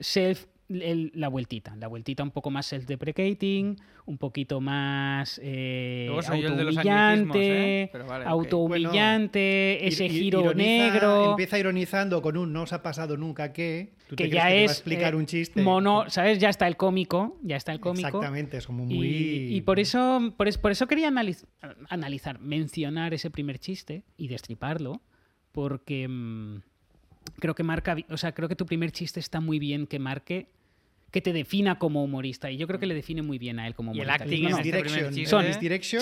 la vueltita un poco más self-deprecating, un poquito más Luego soy yo el de los autohumillante, Pero vale, ok. autohumillante, ese giro Ironiza, negro, Empieza ironizando con un no os ha pasado nunca que... Tú te que crees ya que te va a es explicar un chiste. ¿sabes? Ya está el cómico. Exactamente, es como muy... Y por eso quería mencionar ese primer chiste y destriparlo, porque creo que tu primer chiste está muy bien que marque, que te defina como humorista, y yo creo que le define muy bien a él como Y el humorista. acting en No, este primer Misdirection. chiste. Son- Misdirection.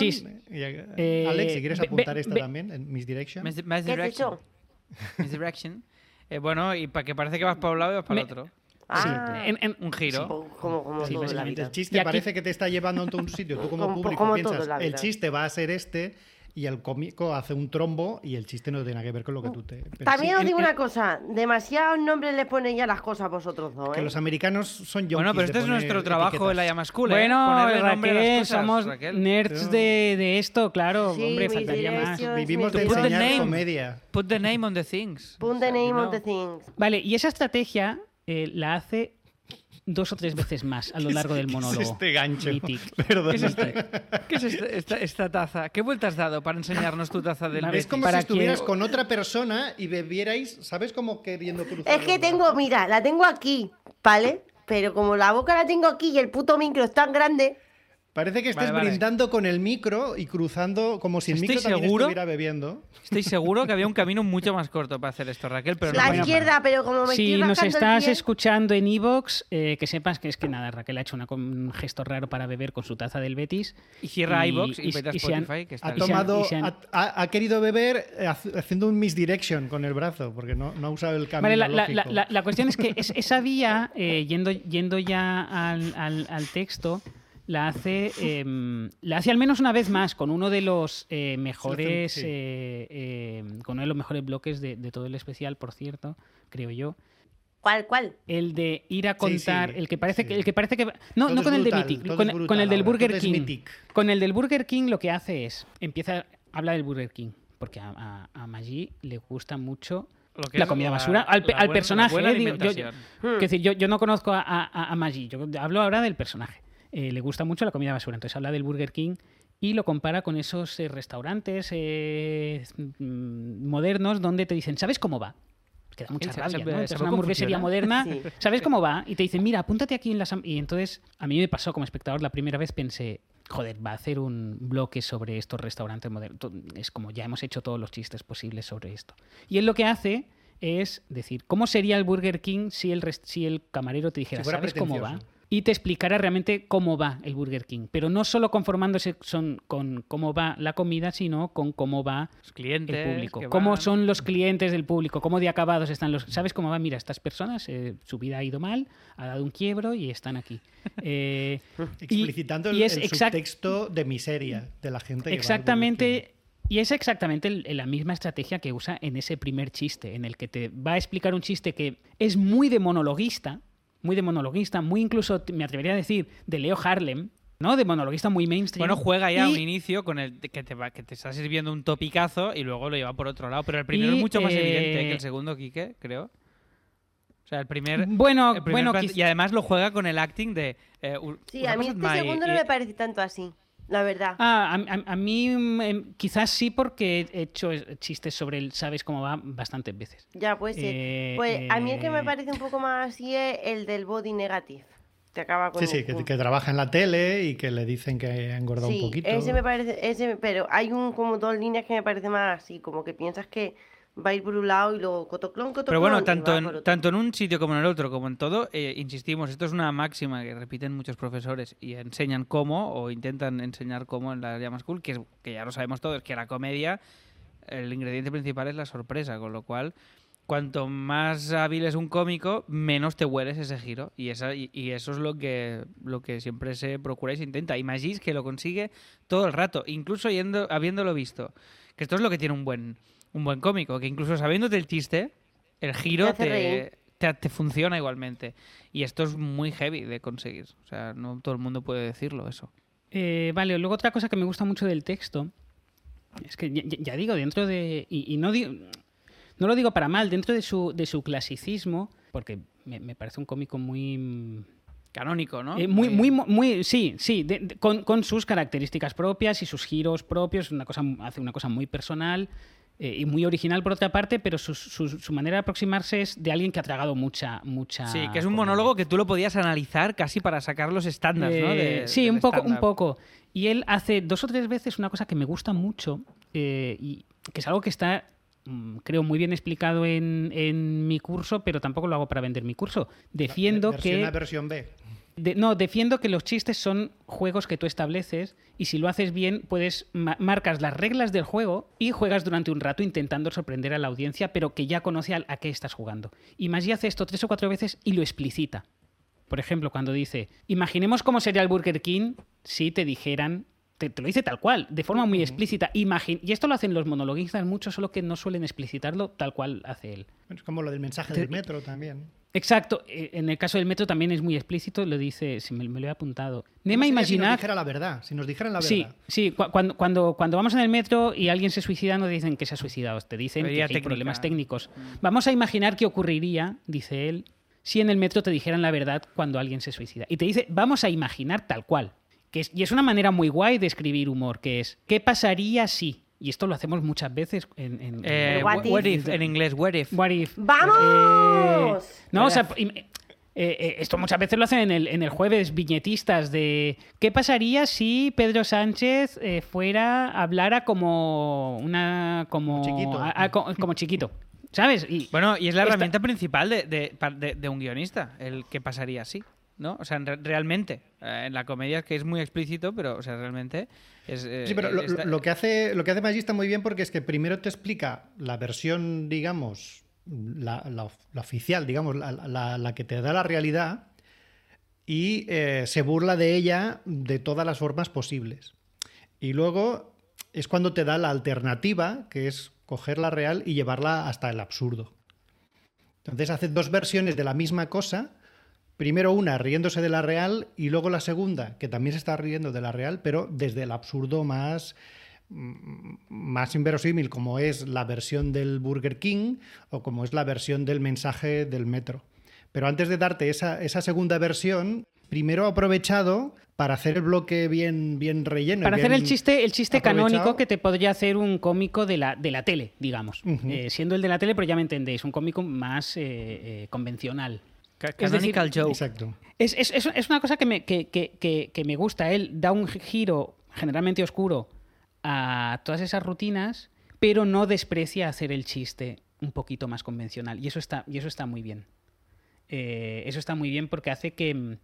Sí. Alex, si quieres apuntar esta ve- también, Misdirection. Más ¿Qué has direction. hecho? Misdirection. Bueno, y para que parece que vas para un lado y vas para el otro. Ah, Un giro. como Sí, todo en la básicamente vida. El chiste Y aquí- parece que te está llevando a un sitio. Tú como público como todo piensas, en la vida. el chiste va a ser este, y el cómico hace un trombo y el chiste no tiene nada que ver con lo que tú te... Pero También sí, os digo una cosa, demasiados nombres le ponen ya las cosas a vosotros dos, que ¿eh? los americanos son yonkis Bueno, pero este de es poner nuestro trabajo etiquetas. en la Llama School. Bueno, Ponerle nombre a las Raquel, cosas, somos Raquel. nerds de esto, claro. Sí, hombre, faltaría más. Misdirection, Vivimos de Put the enseñar name. comedia. Put the name on the things. Put the name on the things. Vale, y esa estrategia la hace 2 o 3 veces más a lo largo del ¿Qué es monólogo. este gancho? Mític. Perdón. ¿Qué es esta taza? ¿Qué vuelta has dado para enseñarnos tu taza del Vale, Es Betis? como Para si estuvieras que- con otra persona y bebierais, ¿sabes? Como queriendo cruzar. Es que los tengo, mira, la tengo aquí, ¿vale? Pero como la boca la tengo aquí y el puto micro es tan grande, Parece que estés Vale. brindando con el micro y cruzando como si el Estoy micro también seguro. estuviera bebiendo. Estoy seguro que había un camino mucho más corto para hacer esto, Raquel, pero la no. izquierda, pero como me Si estoy nos rascando el estás pie, escuchando en Evox, que sepas que es que nada, Raquel ha hecho un gesto raro para beber con su taza del Betis. Y cierra y- iVoox y y- vete a y se han- Spotify, que está Ha Y se han- tomado, y se han- ha querido beber haciendo un misdirection con el brazo, porque no ha usado el camino Vale, lógico. la cuestión es que esa vía, yendo ya al texto, la hace al menos una vez más con uno de los mejores Sí. con uno de los mejores bloques de todo el especial, por cierto, creo yo. ¿Cuál? El de ir a contar, sí, el que parece sí. que no, Todo no es con el de brutal, Mythic, todo con, es brutal con el del ahora, Burger todo es King. Mythic. Con el del Burger King lo que hace es habla del Burger King, porque a Maggi le gusta mucho Lo que la es comida la- basura, la al buena- personaje. la buena digo, alimentación. quiero decir, yo no conozco a Maggi, yo hablo ahora del personaje. Le gusta mucho la comida basura, entonces habla del Burger King y lo compara con esos restaurantes modernos donde te dicen, ¿sabes cómo va? Que da mucha Sí, rabia, sabe- ¿no? Es sabe una cómo hamburguesería funciona. moderna, Sí. ¿sabes cómo va? Y te dicen, mira, apúntate aquí en las... Y entonces, a mí me pasó como espectador la primera vez, pensé, joder, va a hacer un bloque sobre estos restaurantes modernos. Es como, ya hemos hecho todos los chistes posibles sobre esto. Y él lo que hace es decir, ¿cómo sería el Burger King si el camarero te dijera, Si fuera ¿sabes cómo va? pretencioso. Y te explicara realmente cómo va el Burger King. Pero no solo conformándose con cómo va la comida, sino con cómo va Los clientes. el público. que Cómo van. son los clientes del público, cómo de acabados están los... ¿Sabes cómo va? Mira, estas personas, su vida ha ido mal, ha dado un quiebro y están aquí. Explicitando y es el subtexto de miseria de la gente que va al Burger exactamente... Y es exactamente la misma estrategia que usa en ese primer chiste, en el que te va a explicar un chiste que es muy de monologuista, muy incluso, me atrevería a decir, de Leo Harlem, ¿no? De monologuista muy mainstream. Bueno, juega ya Y- un inicio con el que te está sirviendo un topicazo y luego lo lleva por otro lado. Pero el primero Y, es mucho más evidente que el segundo, Quique, creo. O sea, el primer Bueno, plan- quiz- y además lo juega con el acting de... Sí, a mí este segundo no me parece tanto así, la verdad. a mí quizás sí, porque he hecho chistes sobre el ¿sabes cómo va? Bastantes veces. Ya, puede ser. Pues a mí el que me parece un poco más así es el del body negative. Te acaba con King. Sí, un punto. que trabaja en la tele y que le dicen que ha engordado Sí, un poquito. ese me parece, pero hay como dos líneas que me parece más así, como que piensas que va a ir por un lado y luego cotoclón, Pero bueno, y va tanto por otro. tanto en un sitio como en el otro, como en todo, insistimos, esto es una máxima que repiten muchos profesores y enseñan cómo, o intentan enseñar cómo en la Llama School, que ya lo sabemos todos, que la comedia, el ingrediente principal es la sorpresa, con lo cual, cuanto más hábil es un cómico, menos te hueles ese giro. Y eso es lo que siempre se procura y se intenta. Y Magis que lo consigue todo el rato, incluso habiéndolo visto. Que esto es lo que tiene un buen cómico, que incluso sabiéndote el chiste, el giro Te hace reír. te funciona igualmente. Y esto es muy heavy de conseguir. O sea, no todo el mundo puede decirlo eso. Vale, luego otra cosa que me gusta mucho del texto es que, ya digo, dentro de... Y no lo digo para mal, dentro de su clasicismo, porque me parece un cómico muy... Canónico, ¿no? Sí, con sus características propias y sus giros propios, hace una cosa muy personal y muy original por otra parte, pero su manera de aproximarse es de alguien que ha tragado mucha... Sí, que es un comedia. monólogo que tú lo podías analizar casi para sacar los estándares, ¿no? Sí, del un poco. stand-up. Y él hace 2 o 3 veces una cosa que me gusta mucho y que es algo que está, creo, muy bien explicado en mi curso, pero tampoco lo hago para vender mi curso. Defiendo versión que... A, versión B. defiendo que los chistes son juegos que tú estableces y si lo haces bien, marcas las reglas del juego y juegas durante un rato intentando sorprender a la audiencia, pero que ya conoce a qué estás jugando. Y Maggi hace esto 3 o 4 veces y lo explicita. Por ejemplo, cuando dice, imaginemos cómo sería el Burger King si te dijeran... Te lo dice tal cual, de forma muy explícita. Y esto lo hacen los monologuistas mucho, solo que no suelen explicitarlo tal cual hace él. Es como lo del mensaje del metro también. Exacto. En el caso del metro también es muy explícito. Lo dice, si me lo he apuntado. ¿Cómo sería si nos dijera la verdad, si nos dijeran la verdad. Sí. Cuando vamos en el metro y alguien se suicida, no dicen que se ha suicidado. Te dicen Teoría que hay técnica. problemas técnicos. Vamos a imaginar qué ocurriría, dice él, si en el metro te dijeran la verdad cuando alguien se suicida. Y te dice, vamos a imaginar tal cual. Y es una manera muy guay de escribir humor, que es, ¿qué pasaría si? Y esto lo hacemos muchas veces en What if. What if, en inglés, what if. What if. ¡Vamos! No, o sea, esto muchas veces lo hacen en el jueves, viñetistas de ¿qué pasaría si Pedro Sánchez hablara como Chiquito. como chiquito? ¿Sabes? Bueno, y es la esta- herramienta principal de un guionista, el que pasaría así, ¿no? O sea, realmente, en la comedia es que es muy explícito, pero, o sea, realmente es... Sí, pero lo que hace Maggi está muy bien porque es que primero te explica la versión, digamos, la oficial, digamos, la que te da la realidad y se burla de ella de todas las formas posibles. Y luego es cuando te da la alternativa, que es coger la real y llevarla hasta el absurdo. Entonces hace 2 versiones de la misma cosa. Primero una riéndose de la real y luego la segunda, que también se está riendo de la real, pero desde el absurdo más inverosímil, como es la versión del Burger King o como es la versión del mensaje del metro. Pero antes de darte esa segunda versión, primero ha aprovechado para hacer el bloque bien relleno. Para hacer el chiste aprovechado. canónico que te podría hacer un cómico de la tele, digamos. Ujú. Siendo el de la tele, pero ya me entendéis, un cómico más convencional. Canonical Joke. Exacto. Es una cosa que me gusta. Él da un giro generalmente oscuro a todas esas rutinas, pero no desprecia hacer el chiste un poquito más convencional. Y eso está muy bien. Eso está muy bien porque hace que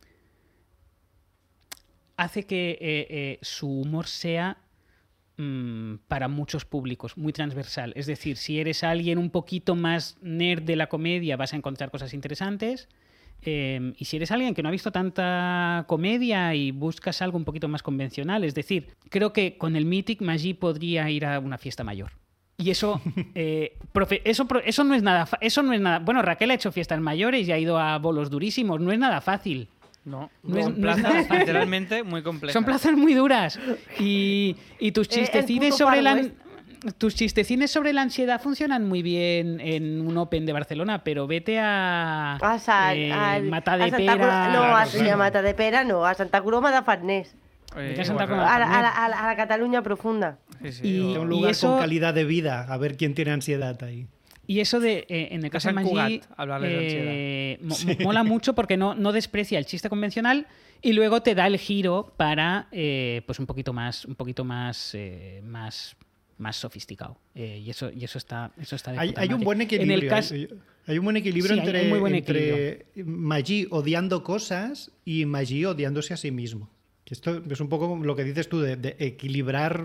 su humor sea para muchos públicos, muy transversal. Es decir, si eres alguien un poquito más nerd de la comedia, vas a encontrar cosas interesantes. Y si eres alguien que no ha visto tanta comedia y buscas algo un poquito más convencional, es decir, creo que con el Mythic Magí podría ir a una fiesta mayor. Y eso, eso no es nada. Bueno, Raquel ha hecho fiestas mayores y ha ido a bolos durísimos. No es nada fácil. No, No es son nada plazas fácil. literalmente muy complejas. Son plazas muy duras. Y tus chistecines puto sobre Far West. tus chistecines sobre la ansiedad funcionan muy bien en un Open de Barcelona, pero vete a Mata de Santa Pera. No, a Mata de Pera no, a Santa Coloma de Farnés. Vete a Santa bueno, Coloma. A la Cataluña profunda. sí, sí, Y- Un lugar eso- con calidad de vida, a ver quién tiene ansiedad ahí. Y eso en el caso de Sant Magí, Cugat, hablarles de mola mucho porque no desprecia el chiste convencional y luego te da el giro para pues un poquito más sofisticado. Y eso está de Hay puta un madre. buen En equilibrio. el caso- Hay un buen equilibrio Sí, hay entre, muy buen entre Magí odiando cosas y Magí odiándose a sí mismo. Que esto es un poco lo que dices tú, de equilibrar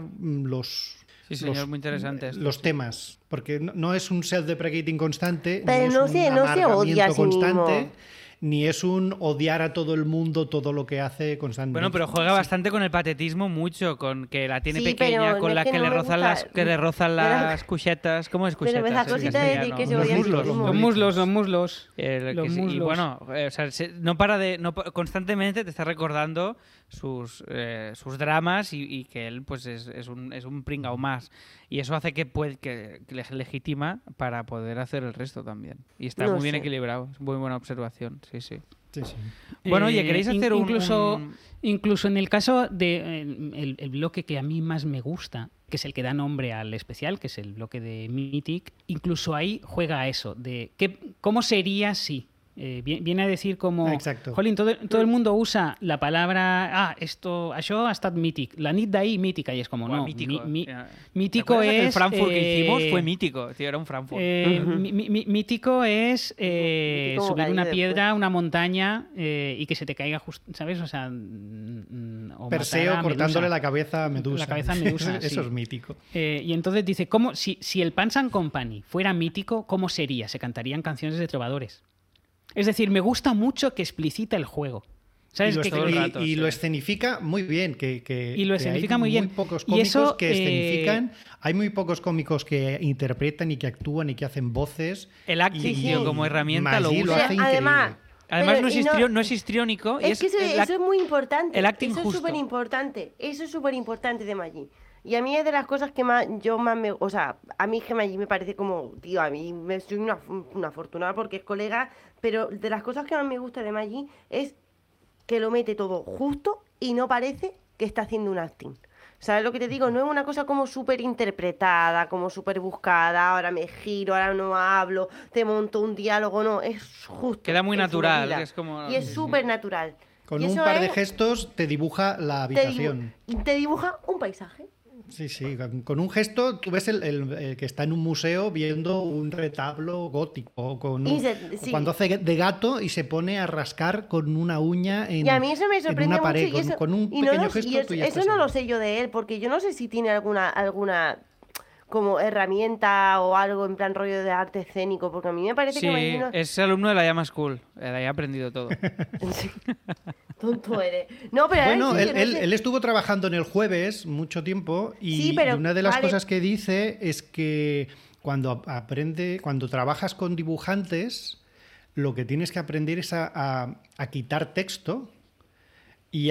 Sí, señor, muy interesante esto, los sí. temas. Porque no es un self-deprecating constante, Pero ni no es se- un no se odia a amargamiento sí constante, mismo. ni es un odiar a todo el mundo todo lo que hace constantemente. Bueno, pero juega bastante con el patetismo mucho, con que la tiene Sí, pequeña, pero con es la que que no le me rozan gusta. que le rozan Pero- las cuchetas. ¿Cómo es cuchetas? Pero me da en cosita de castellano? que se Los odia a sí muslos, mismo. Los muslos. Que sí, y muslos. bueno, o sea, no para de. Constantemente te está recordando sus dramas y que él pues es un pringao más. Y eso hace que le legitima para poder hacer el resto también. Y está No muy bien sé. equilibrado. Es muy buena observación, sí, sí. Sí, sí. Bueno, oye, ¿queréis hacer incluso, un...? incluso en el caso de el bloque que a mí más me gusta, que es el que da nombre al especial, que es el bloque de Mythic, incluso ahí juega a eso, de cómo sería si. Viene a decir como, Exacto. jolín, todo el mundo usa la palabra, això ha estat mític, la nit d'ahir mítica, y es como, Buah, no, mítico. mítico ¿Te acuerdas aquel es... Frankfurt que hicimos fue mítico, tío, era un Frankfurt. Mítico es Mítico subir bocadillo una de piedra, una montaña y que se te caiga justo, ¿sabes? O sea, o Perseo matar a cortándole Medusa. la cabeza a Medusa. La cabeza a Medusa, Eso sí. es mítico. Y entonces dice, ¿cómo, si el Pans and Company fuera mítico, ¿cómo sería? Se cantarían canciones de trovadores. Es decir, me gusta mucho que explicita el juego. ¿Sabes? Y, lo, Que- todo el y- rato, y sí. lo escenifica muy bien. Y lo que escenifica hay muy bien. pocos Y cómicos eso, que escenifican. Hay muy pocos cómicos que interpretan y que actúan y que hacen voces. El acting, y- tío, como herramienta lo Magí usa. hace increíble. Además, Además, pero- no es, y no es histriónico. y Es que eso es muy importante. el acting eso es justo. súper importante. Eso es súper importante de Magí. Y a mí es de las cosas que más me... O sea, a mí es que Magí me parece como... Tío, a mí soy una afortunada porque es colega, pero de las cosas que más me gusta de Magí es que lo mete todo justo y no parece que está haciendo un acting. ¿Sabes lo que te digo? No es una cosa como súper interpretada, como súper buscada, ahora me giro, ahora no hablo, te monto un diálogo, no, es justo. Queda muy en su natural, movida. que es como- Y es súper natural. Con Y un eso par de es- gestos te dibuja la te dibu- habitación. te dibuja un paisaje. Sí, sí. Con un gesto tú ves el que está en un museo viendo un retablo gótico. O Sí. cuando hace de gato y se pone a rascar con una uña en, Y a mí eso me en sorprende una pared. mucho. Y eso, con un y no pequeño lo- gesto y tú ya eso estás no ahí. lo sé yo de él, porque yo no sé si tiene alguna como herramienta o algo en plan rollo de arte escénico, porque a mí me parece Sí, que Magí no- es alumno de la Llama School. De ahí ha aprendido todo. Sí. Tonto eres. No, pero a ver, Bueno, sí, yo no él sé. él estuvo trabajando en el Jueves mucho tiempo y, Sí, pero, y una de las vale. cosas que dice es que cuando trabajas con dibujantes, lo que tienes que aprender es a quitar texto y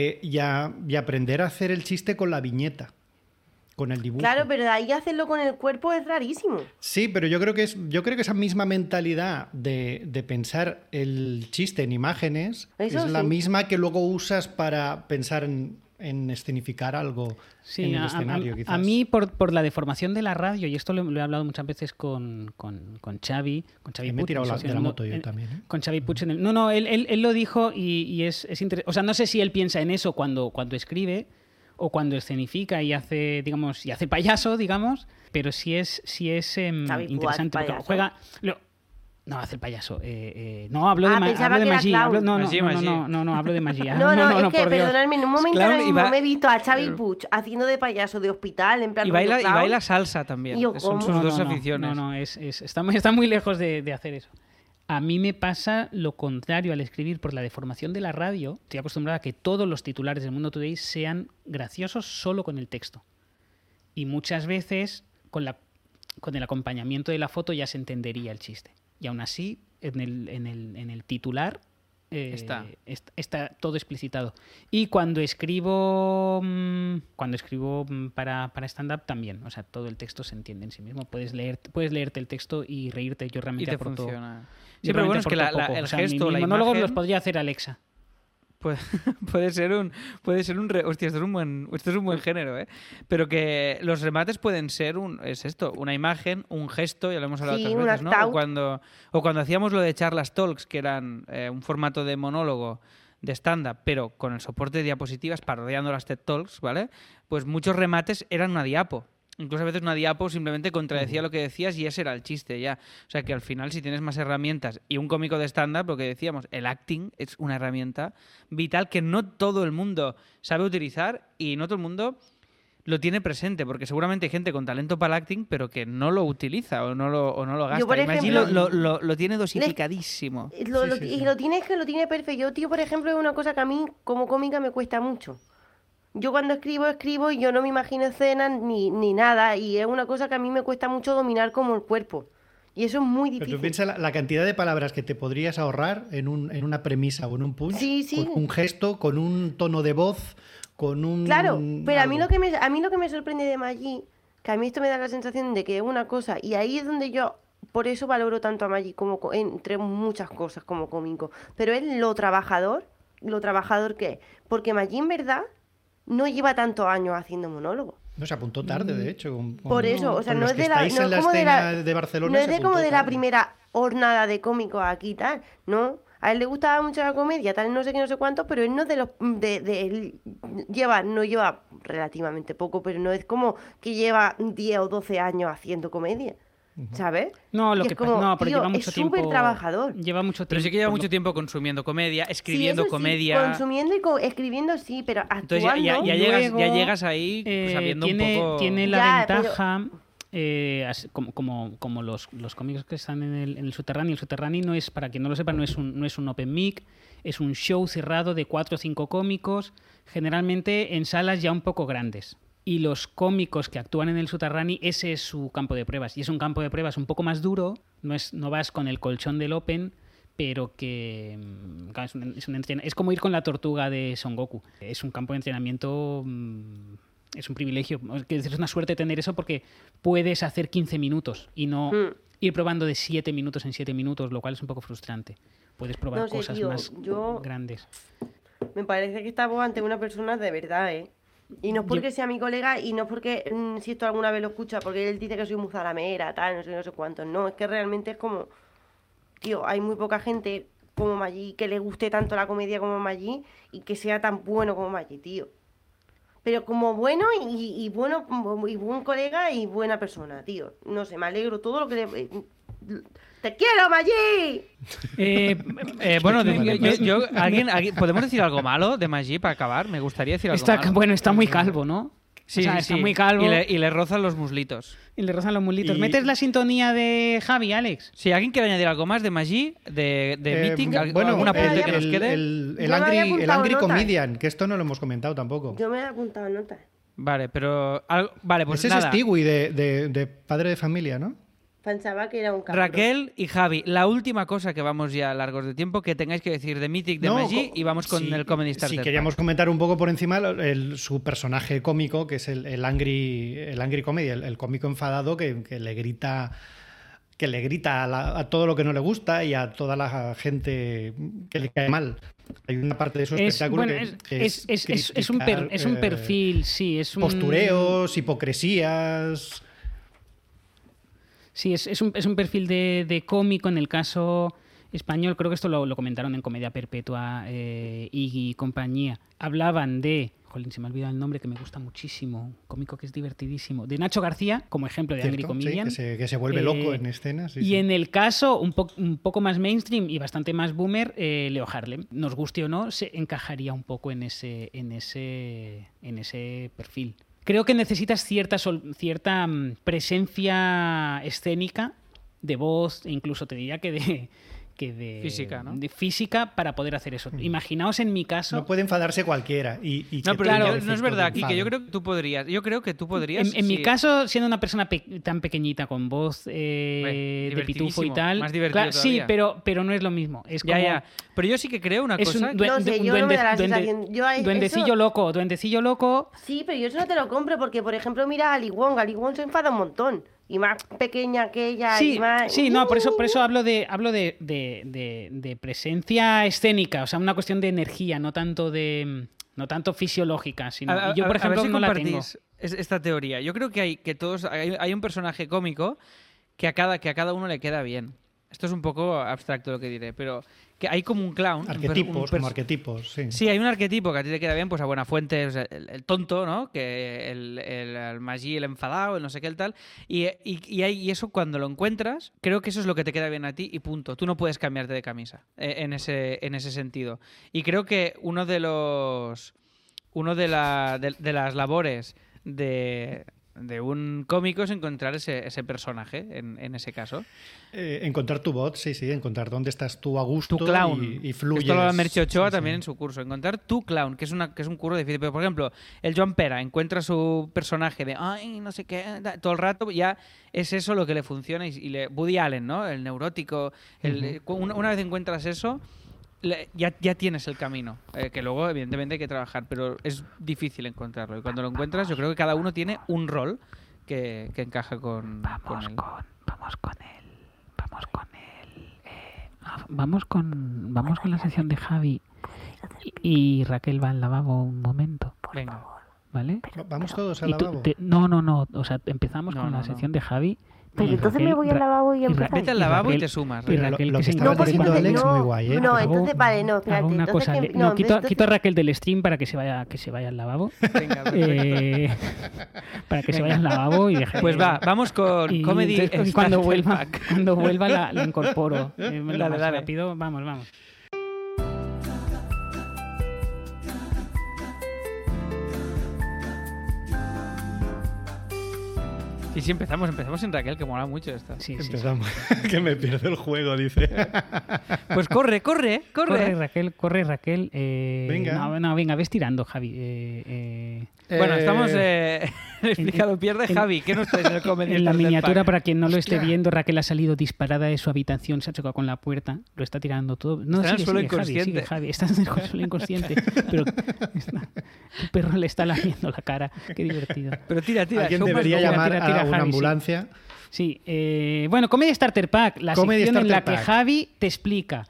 a aprender a hacer el chiste con la viñeta, con el dibujo. Claro, pero de ahí hacerlo con el cuerpo es rarísimo. Sí, pero yo creo que esa misma mentalidad de pensar el chiste en imágenes Eso es la sí. misma que luego usas para pensar en escenificar algo Sí, en el escenario, a quizás. mí por la deformación de la radio, y esto lo he hablado muchas veces con Xavi Me he Puig, tirado de la moto yo en- también. ¿eh? Con Xavi Puig No, él lo dijo y es interesante. O sea, no sé si él piensa en eso cuando escribe o cuando escenifica y hace, digamos, y hace payaso, digamos, pero sí es Xavi Puig, interesante porque payaso. juega... No, hace el payaso. No, hablo de, pensaba hablo de que era Magí. clown. No, hablo de Magí. No, es que, por Dios. perdonadme, en un momento Clown ahora y mismo va- me he visto a Xavi Puig haciendo de payaso de hospital, en plan Y rollo baila, y clown. baila salsa también. Y yo, Son ¿cómo? sus dos aficiones. Está muy lejos de hacer eso. A mí me pasa lo contrario al escribir por la deformación de la radio. Estoy acostumbrada a que todos los titulares del Mundo Today sean graciosos solo con el texto. Y muchas veces con el acompañamiento de la foto ya se entendería el chiste. Y aún así, en el titular está todo explicitado. Y cuando escribo para stand-up también. O sea, todo el texto se entiende en sí mismo. Puedes leerte el texto y reírte. Yo Y realmente te aporto... funciona. yo Sí, pero bueno, realmente es que aporto poco. el O sea, gesto, la mis monólogos imagen... los podría hacer Alexa. Puede ser un hostia, esto es un buen género, ¿eh? Pero que los remates pueden ser una imagen, un gesto, ya lo hemos hablado Sí, otras un veces, ¿no? act-out. O cuando hacíamos lo de charlas talks, que eran un formato de monólogo de stand-up, pero con el soporte de diapositivas, parodiando las TED Talks, ¿vale? Pues muchos remates eran una diapo. Incluso a veces una diapo simplemente contradecía lo que decías y ese era el chiste ya. O sea que al final, si tienes más herramientas y un cómico de stand-up, lo que decíamos, el acting es una herramienta vital que no todo el mundo sabe utilizar y no todo el mundo lo tiene presente, porque seguramente hay gente con talento para el acting, pero que no lo utiliza o no lo gasta. Yo, por Y Maggi ejemplo, lo tiene dosificadísimo. Sí, sí. Y lo tiene perfecto. Yo, tío, por ejemplo, es una cosa que a mí como cómica me cuesta mucho. Yo cuando escribo y yo no me imagino escenas ni nada. Y es una cosa que a mí me cuesta mucho dominar como el cuerpo. Y eso es muy Pero difícil. tú piensas la cantidad de palabras que te podrías ahorrar en una premisa o en un punch, Sí, sí. con un gesto, con un tono de voz, con un... Claro, pero a mí algo. lo que me sorprende de Maggi, que a mí esto me da la sensación de que es una cosa, y ahí es donde yo, por eso valoro tanto a Maggi como entre muchas cosas como cómico, pero es lo trabajador que es, porque Maggi en verdad no lleva tantos años haciendo monólogo. No, se apuntó tarde, de hecho. Por eso, o sea, con no los es que de la, estáis no en es la como de escena la, de Barcelona. no es se de como apuntó de la tarde. primera hornada de cómicos aquí tal, no. A él le gustaba mucho la comedia, tal, no sé qué, no sé cuánto, pero él no es de los, él no lleva relativamente poco, pero no es como que lleva 10 o 12 años haciendo comedia, ¿sabes? No, lo Y que es como, pasa, no, pero tío, lleva mucho es tiempo. súper trabajador. Lleva mucho tiempo. Pero sí que lleva por lo- mucho tiempo consumiendo comedia, escribiendo Sí, eso sí, comedia. consumiendo y escribiendo sí, pero Entonces actuando... Luego, llegas ahí sabiendo un poco... Tiene la Ya, pero- ventaja, como los cómicos que están en el subterráneo. El subterráneo no es, para quien no lo sepa, no es un open mic, es un show cerrado de 4 o 5 cómicos, generalmente en salas ya un poco grandes. Y los cómicos que actúan en el subterráneo, ese es su campo de pruebas. Y es un campo de pruebas un poco más duro, no vas con el colchón del open, pero que claro, es como ir con la tortuga de Son Goku. Es un campo de entrenamiento, es un privilegio. Es una suerte tener eso porque puedes hacer 15 minutos y no ir probando de 7 minutos en 7 minutos, lo cual es un poco frustrante. Puedes probar No sé, cosas tío, más yo- grandes. Me parece que estamos ante una persona de verdad, ¿eh? Y no es porque sea mi colega y no es porque, si esto alguna vez lo escucha, porque él dice que soy muy zalamera, tal, no sé cuánto. No, es que realmente es como... Tío, hay muy poca gente como Maggi que le guste tanto la comedia como Maggi y que sea tan bueno como Maggi, tío. Pero como bueno y bueno y buen colega y buena persona, tío. No sé, me alegro todo lo que le... ¡Te quiero, Maggi! Bueno, ¿alguien, ¿podemos decir algo malo de Maggi para acabar? Me gustaría decir algo malo. Bueno, está muy calvo, ¿no? Sí, O sea, sí, está sí. muy calvo. Y le rozan los muslitos. Y le rozan los mulitos. Y- ¿Metes la sintonía de Javi, Alex? Si alguien quiere añadir algo más de Maggi, de Meeting, bueno, alguna apunte que nos el, quede. el Yo me había Angry, el apuntado Angry notas. Comedian, que esto no lo hemos comentado tampoco. Yo me he apuntado notas. Vale, pero... Vale, pues Ese nada. es Stewie de Padre de Familia, ¿no? Pensaba que era un cabrón. Raquel y Javi, la última cosa que vamos ya largos de tiempo que tengáis que decir de Mythic, de No, Maggi, y vamos con sí, el Comedy sí, Starter. queríamos comentar un poco por encima su personaje cómico, que es el Angry Comedy, el cómico enfadado que le grita que le grita a todo lo que no le gusta y a toda la gente que le cae mal. Hay una parte de su espectáculo que es un perfil, sí, es un... Postureos, hipocresías... Sí, es un perfil de cómico. En el caso español, creo que esto lo comentaron en Comedia Perpetua y compañía. Hablaban de... Jolín, se me ha olvidado el nombre, que me gusta muchísimo. Un cómico que es divertidísimo. De Nacho García, como ejemplo de Angry Comedian. Sí, que se vuelve loco en escenas. Sí, y en el caso, un poco más mainstream y bastante más boomer, Leo Harlem. Nos guste o no, se encajaría un poco en ese perfil. Creo que necesitas cierta presencia escénica de voz, e incluso te diría que de física, ¿no? De física para poder hacer eso. Imaginaos en mi caso... No puede enfadarse cualquiera. No, pero claro, no es verdad, Kike. Yo creo que tú podrías... En mi caso, siendo una persona tan pequeñita con voz de pitufo y tal... Más divertido sí, todavía. pero no es lo mismo. Es como, Ya. Pero yo sí que creo una cosa... No sé, yo no me da la sensación. Duendecillo loco. Sí, pero yo eso no te lo compro porque, por ejemplo, mira a Ali Wong. Ali Wong se enfada un montón. Y más pequeña que ella. Sí, y más... sí, no, por eso hablo de presencia escénica, o sea, una cuestión de energía, no tanto fisiológica, sino yo, por ejemplo, a ver si no la tengo. Esta teoría. Yo creo que hay un personaje cómico que a cada uno le queda bien. Esto es un poco abstracto lo que diré, pero que hay como un clown. Como arquetipos, sí. Sí, hay un arquetipo que a ti te queda bien, pues a Buenafuente, o sea, el tonto, ¿no? Que el Magí, el enfadado, el no sé qué, el tal. Y eso cuando lo encuentras, creo que eso es lo que te queda bien a ti y punto. Tú no puedes cambiarte de camisa en ese sentido. Y creo que una de las labores de un cómico es encontrar ese personaje en ese caso. Encontrar tu voz, sí, encontrar dónde estás tú a gusto tu clown. y fluyes. Esto lo habla Merche Ochoa también en su curso. Encontrar tu clown, que es un curso difícil. Pero, por ejemplo, el Joan Pera encuentra su personaje de ay, no sé qué, todo el rato, ya es eso lo que le funciona. Woody Allen, ¿no? El neurótico. Una vez encuentras eso, ya tienes el camino, que luego evidentemente hay que trabajar, pero es difícil encontrarlo y cuando lo encuentras yo creo que cada uno tiene un rol que encaja con él. Vamos con la sección de Javi y Raquel va al lavabo un momento. Venga. ¿Vale? ¿Vamos todos al lavabo? No, o sea, empezamos con la sección de Javi. Pero entonces me voy al lavabo y empezar. Vete al lavabo y te sumas. Raquel, lo que estaba diciendo Alex, muy guay, ¿eh? No, entonces vale, no, espérate. Hago una cosa, quito a Raquel del stream para que se vaya al lavabo. Venga, para que se vaya al lavabo y deje. Pues vamos con Comedy. Entonces, cuando vuelva la incorporo. Dale. Rápido, vamos. Sí, empezamos en Raquel, que mola mucho esto. Sí. Empezamos. Que me pierdo el juego, dice. Pues corre. Corre, Raquel. Venga. No, venga, ves tirando, Javi. Bueno, estamos explicado. Pierde Javi. ¿Qué nos traes en el Comedy? En la miniatura, para quien no lo esté viendo, Raquel ha salido disparada de su habitación, se ha chocado con la puerta, lo está tirando todo. No, está en el suelo inconsciente. Sigue, Javi, está en el suelo inconsciente. Pero el perro le está lamiendo la cara. Qué divertido. Pero tira. Alguien debería llamar a una Javi, ambulancia. Sí. Bueno, Comedy Starter Pack, la sección en la que Javi te explica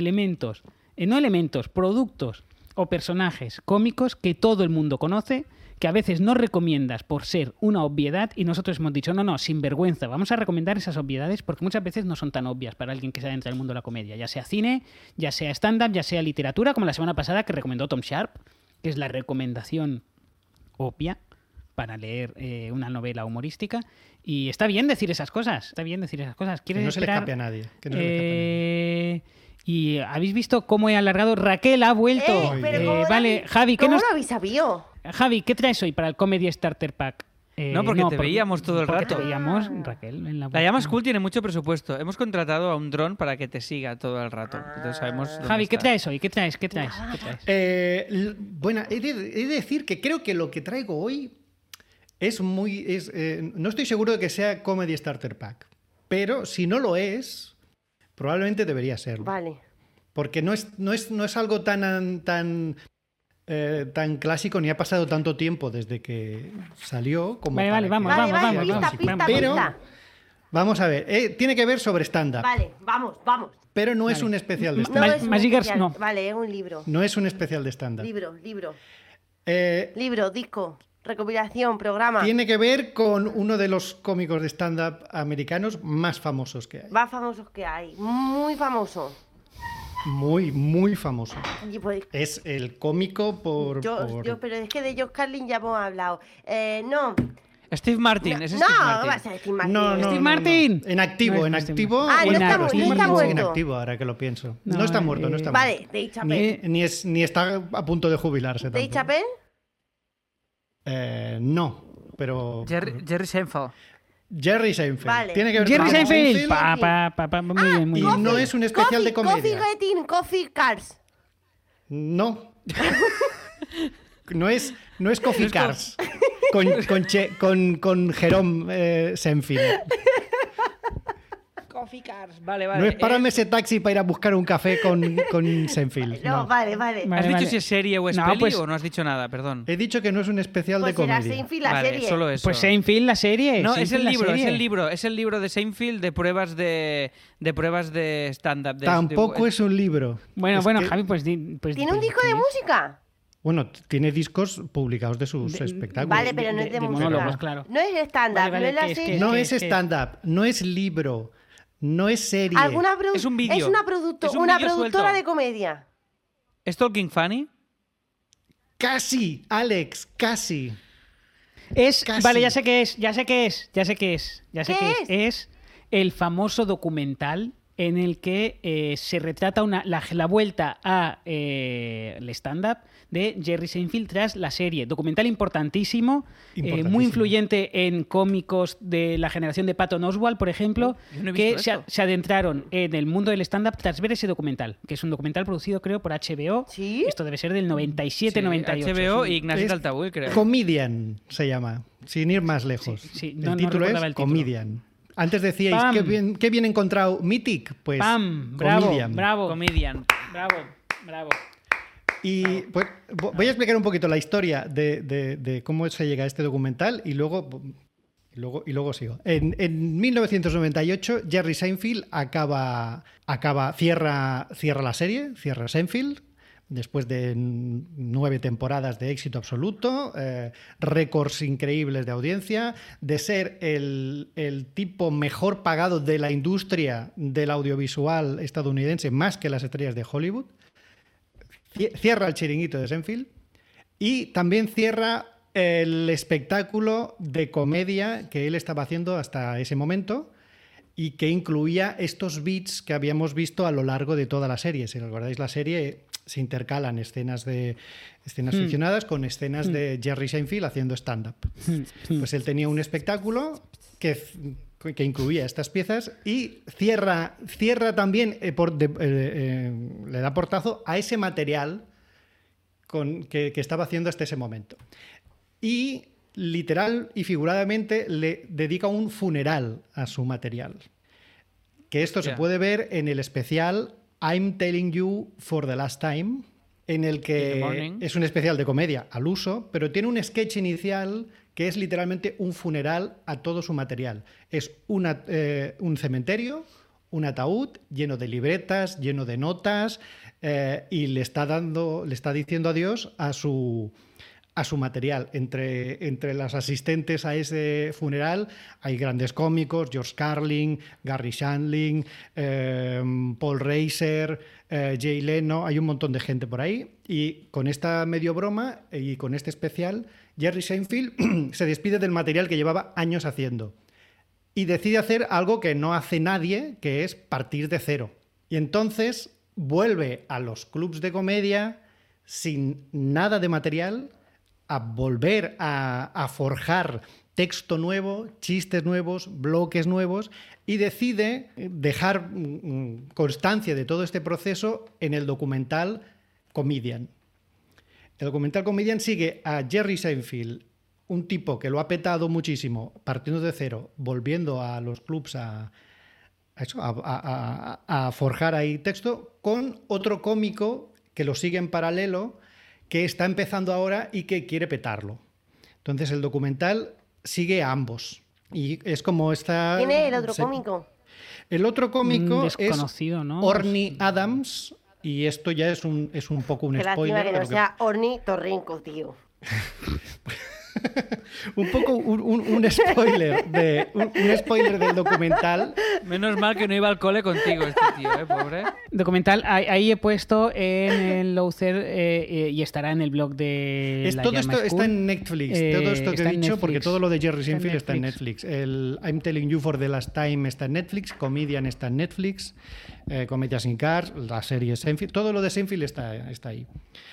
productos o personajes cómicos que todo el mundo conoce, que a veces no recomiendas por ser una obviedad y nosotros hemos dicho, no, sin vergüenza, vamos a recomendar esas obviedades porque muchas veces no son tan obvias para alguien que se adentra en el mundo de la comedia, ya sea cine, ya sea stand-up, ya sea literatura, como la semana pasada que recomendó Tom Sharp, que es la recomendación obvia para leer una novela humorística. Y está bien decir esas cosas. Que no se le escape a nadie. Y habéis visto cómo he alargado. Raquel ha vuelto. Vale, Javi, ¿qué ¿Cómo lo habéis sabido? Javi, ¿qué traes hoy para el Comedy Starter Pack? No, porque te veíamos todo el rato. Te veíamos, Raquel, en la Llama School tiene mucho presupuesto. Hemos contratado a un dron para que te siga todo el rato. Entonces sabemos Javi, ¿qué está. traes hoy? ¿Qué traes? Bueno, he de decir que creo que lo que traigo hoy no estoy seguro de que sea Comedy Starter Pack, pero si no lo es, probablemente debería serlo. Vale. Porque no es algo tan clásico ni ha pasado tanto tiempo desde que salió como vale, vamos. Pero Vamos a ver. Tiene que ver sobre stand-up. Vale, vamos. Pero no es Vale. un especial de No stand-up. es un Magic Girls, especial. no. Vale, es un libro. No es un especial de stand-up. Libro. Eh, Libro, disco, recopilación, programa. tiene que ver con uno de los cómicos de stand-up americanos más famosos que hay. Más famosos que hay. Muy famoso. Muy, muy famoso. Y pues, Es el cómico por... pero es que de Josh Carlin ya hemos hablado. No. Steve Martin, ese es No, Steve va a Martin. ser Steve Martin. No, Steve Martin. En activo, No es en Steve activo. Ah, no en está activo. mu- no está Sí, en muerto. activo, ahora que lo pienso. No, No, está muerto, no está muerto. Vale, Dave Chappelle. Ni está a punto de jubilarse ¿Dave tampoco. Chappelle? No, pero... Jerry Seinfeld. Jerry Seinfeld. Vale. Tiene que ver Jerry con Seinfeld. Seinfeld. Muy bien, muy Y bien. no es un especial de Coffee comedia. Getting Coffee Cars. No. No es Coffee Cars. Con Jerome Seinfeld. Coffee Cars. Vale. No es párame ese taxi para ir a buscar un café con Seinfeld. No, No. vale. ¿Has Vale, dicho vale. si es serie o es No, peli pues- o no has dicho nada? Perdón. He dicho que no es un especial Pues de será comedia. Seinfeld la Vale, serie. solo eso. Pues Seinfeld, la serie. No, es Seinfeld, el la libro, serie. es el libro de Seinfeld de pruebas de pruebas de stand-up. Tampoco es un libro. Bueno, Es bueno, que- Javi, pues... ¿Tiene un disco de música? Bueno, tiene discos publicados de sus espectáculos. Vale, pero no es de música. monólogos, claro. No es stand-up, Vale, vale, no es la que es que- serie. No que- es que- stand-up, no es libro, no es serie. Es un vídeo. Es una, Es un una vídeo productora suelto. de comedia. ¿Es Talking Funny? Casi, Alex, casi. Es, Casi. vale, ya sé qué es. ¿Qué Es el famoso documental en el que se retrata la vuelta a el stand-up de Jerry Seinfeld tras la serie. Documental importantísimo, Importantísimo. muy influyente en cómicos de la generación de Patton Oswalt, por ejemplo, yo no he que visto esto. se adentraron en el mundo del stand-up tras ver ese documental, que es un documental producido, creo, por HBO. ¿Sí? Esto debe ser del 97-98. HBO y sí. Ignacio Es Taltabull, creo. Comedian se llama, sin ir más lejos. Sí, el no título recordaba es el título. Comedian. Antes decíais, ¡Pam! qué bien encontrado Mythic, pues ¡Pam! Bravo, Comedian. bravo. Comedian. Bravo. Y pues, voy a explicar un poquito la historia de cómo se llega a este documental y luego sigo. En 1998, Jerry Seinfeld cierra la serie, cierra Seinfeld, después de 9 temporadas de éxito absoluto, récords increíbles de audiencia, de ser el tipo mejor pagado de la industria del audiovisual estadounidense, más que las estrellas de Hollywood. Cierra el chiringuito de Seinfeld y también cierra el espectáculo de comedia que él estaba haciendo hasta ese momento y que incluía estos beats que habíamos visto a lo largo de toda la serie. Si recordáis la serie, se intercalan escenas ficcionadas con escenas de Jerry Seinfeld haciendo stand-up. Pues él tenía un espectáculo que incluía estas piezas y cierra también, le da portazo a ese material que estaba haciendo hasta ese momento. Y literal y figuradamente le dedica un funeral a su material. Que esto se puede ver en el especial I'm Telling You for the Last Time, en el In the que morning. es un especial de comedia al uso, pero tiene un sketch inicial que es literalmente un funeral a todo su material. Es un cementerio, un ataúd lleno de libretas, lleno de notas, y le está diciendo adiós a su material. Entre las asistentes a ese funeral hay grandes cómicos, George Carlin, Garry Shandling, Paul Reiser, Jay Leno, hay un montón de gente por ahí. Y con esta medio broma y con este especial, Jerry Seinfeld se despide del material que llevaba años haciendo y decide hacer algo que no hace nadie, que es partir de cero. Y entonces vuelve a los clubs de comedia sin nada de material, a volver a forjar texto nuevo, chistes nuevos, bloques nuevos, y decide dejar constancia de todo este proceso en el documental Comedian. El documental Comedian sigue a Jerry Seinfeld, un tipo que lo ha petado muchísimo, partiendo de cero, volviendo a los clubs a forjar ahí texto, con otro cómico que lo sigue en paralelo, que está empezando ahora y que quiere petarlo. Entonces el documental sigue a ambos. Y es como esta... ¿Quién es el otro cómico? El otro cómico es Desconocido, ¿no? Orny Adams, y esto ya es un poco un Qué spoiler. lástima que no pero sea Ornitorrinco, tío. un poco un spoiler un spoiler del documental. Menos mal que no iba al cole contigo este tío, pobre. Documental, ahí he puesto en el Louther y estará en el blog de la Todo Llama esto está School. en Netflix, todo esto que Está he en dicho, Netflix. porque todo lo de Jerry Seinfeld está en Netflix. Netflix. El I'm Telling You for the Last Time está en Netflix, Comedian está en Netflix, Comedias in Cars, la serie Seinfeld, todo lo de Seinfeld está ahí.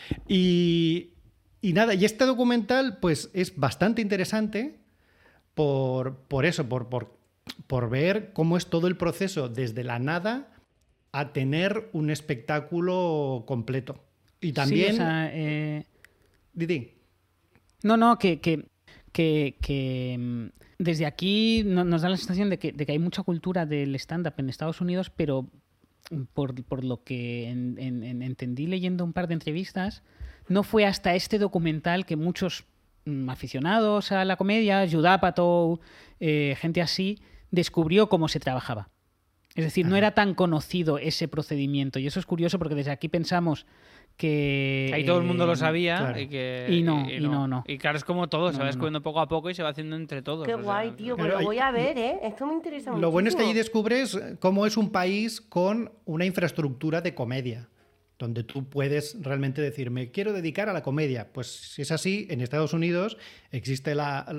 Y nada, y este documental pues es bastante interesante por ver cómo es todo el proceso desde la nada a tener un espectáculo completo. Y también... Sí, o sea, Didi. No, que desde aquí nos da la sensación de que hay mucha cultura del stand-up en Estados Unidos, pero por lo que entendí leyendo un par de entrevistas, no fue hasta este documental que muchos aficionados a la comedia, Judd Apatow, gente así, descubrió cómo se trabajaba. Es decir, no era tan conocido ese procedimiento. Y eso es curioso porque desde aquí pensamos que... Ahí todo el mundo lo sabía claro. y no. Y claro, es como todo, se va No. descubriendo poco a poco y se va haciendo entre todos. Qué o sea, guay, tío, pues Claro, lo voy a ver, ¿eh? Esto me interesa mucho. Lo bueno es que allí descubres cómo es un país con una infraestructura de comedia, donde tú puedes realmente decir, me quiero dedicar a la comedia. Pues si es así, en Estados Unidos existen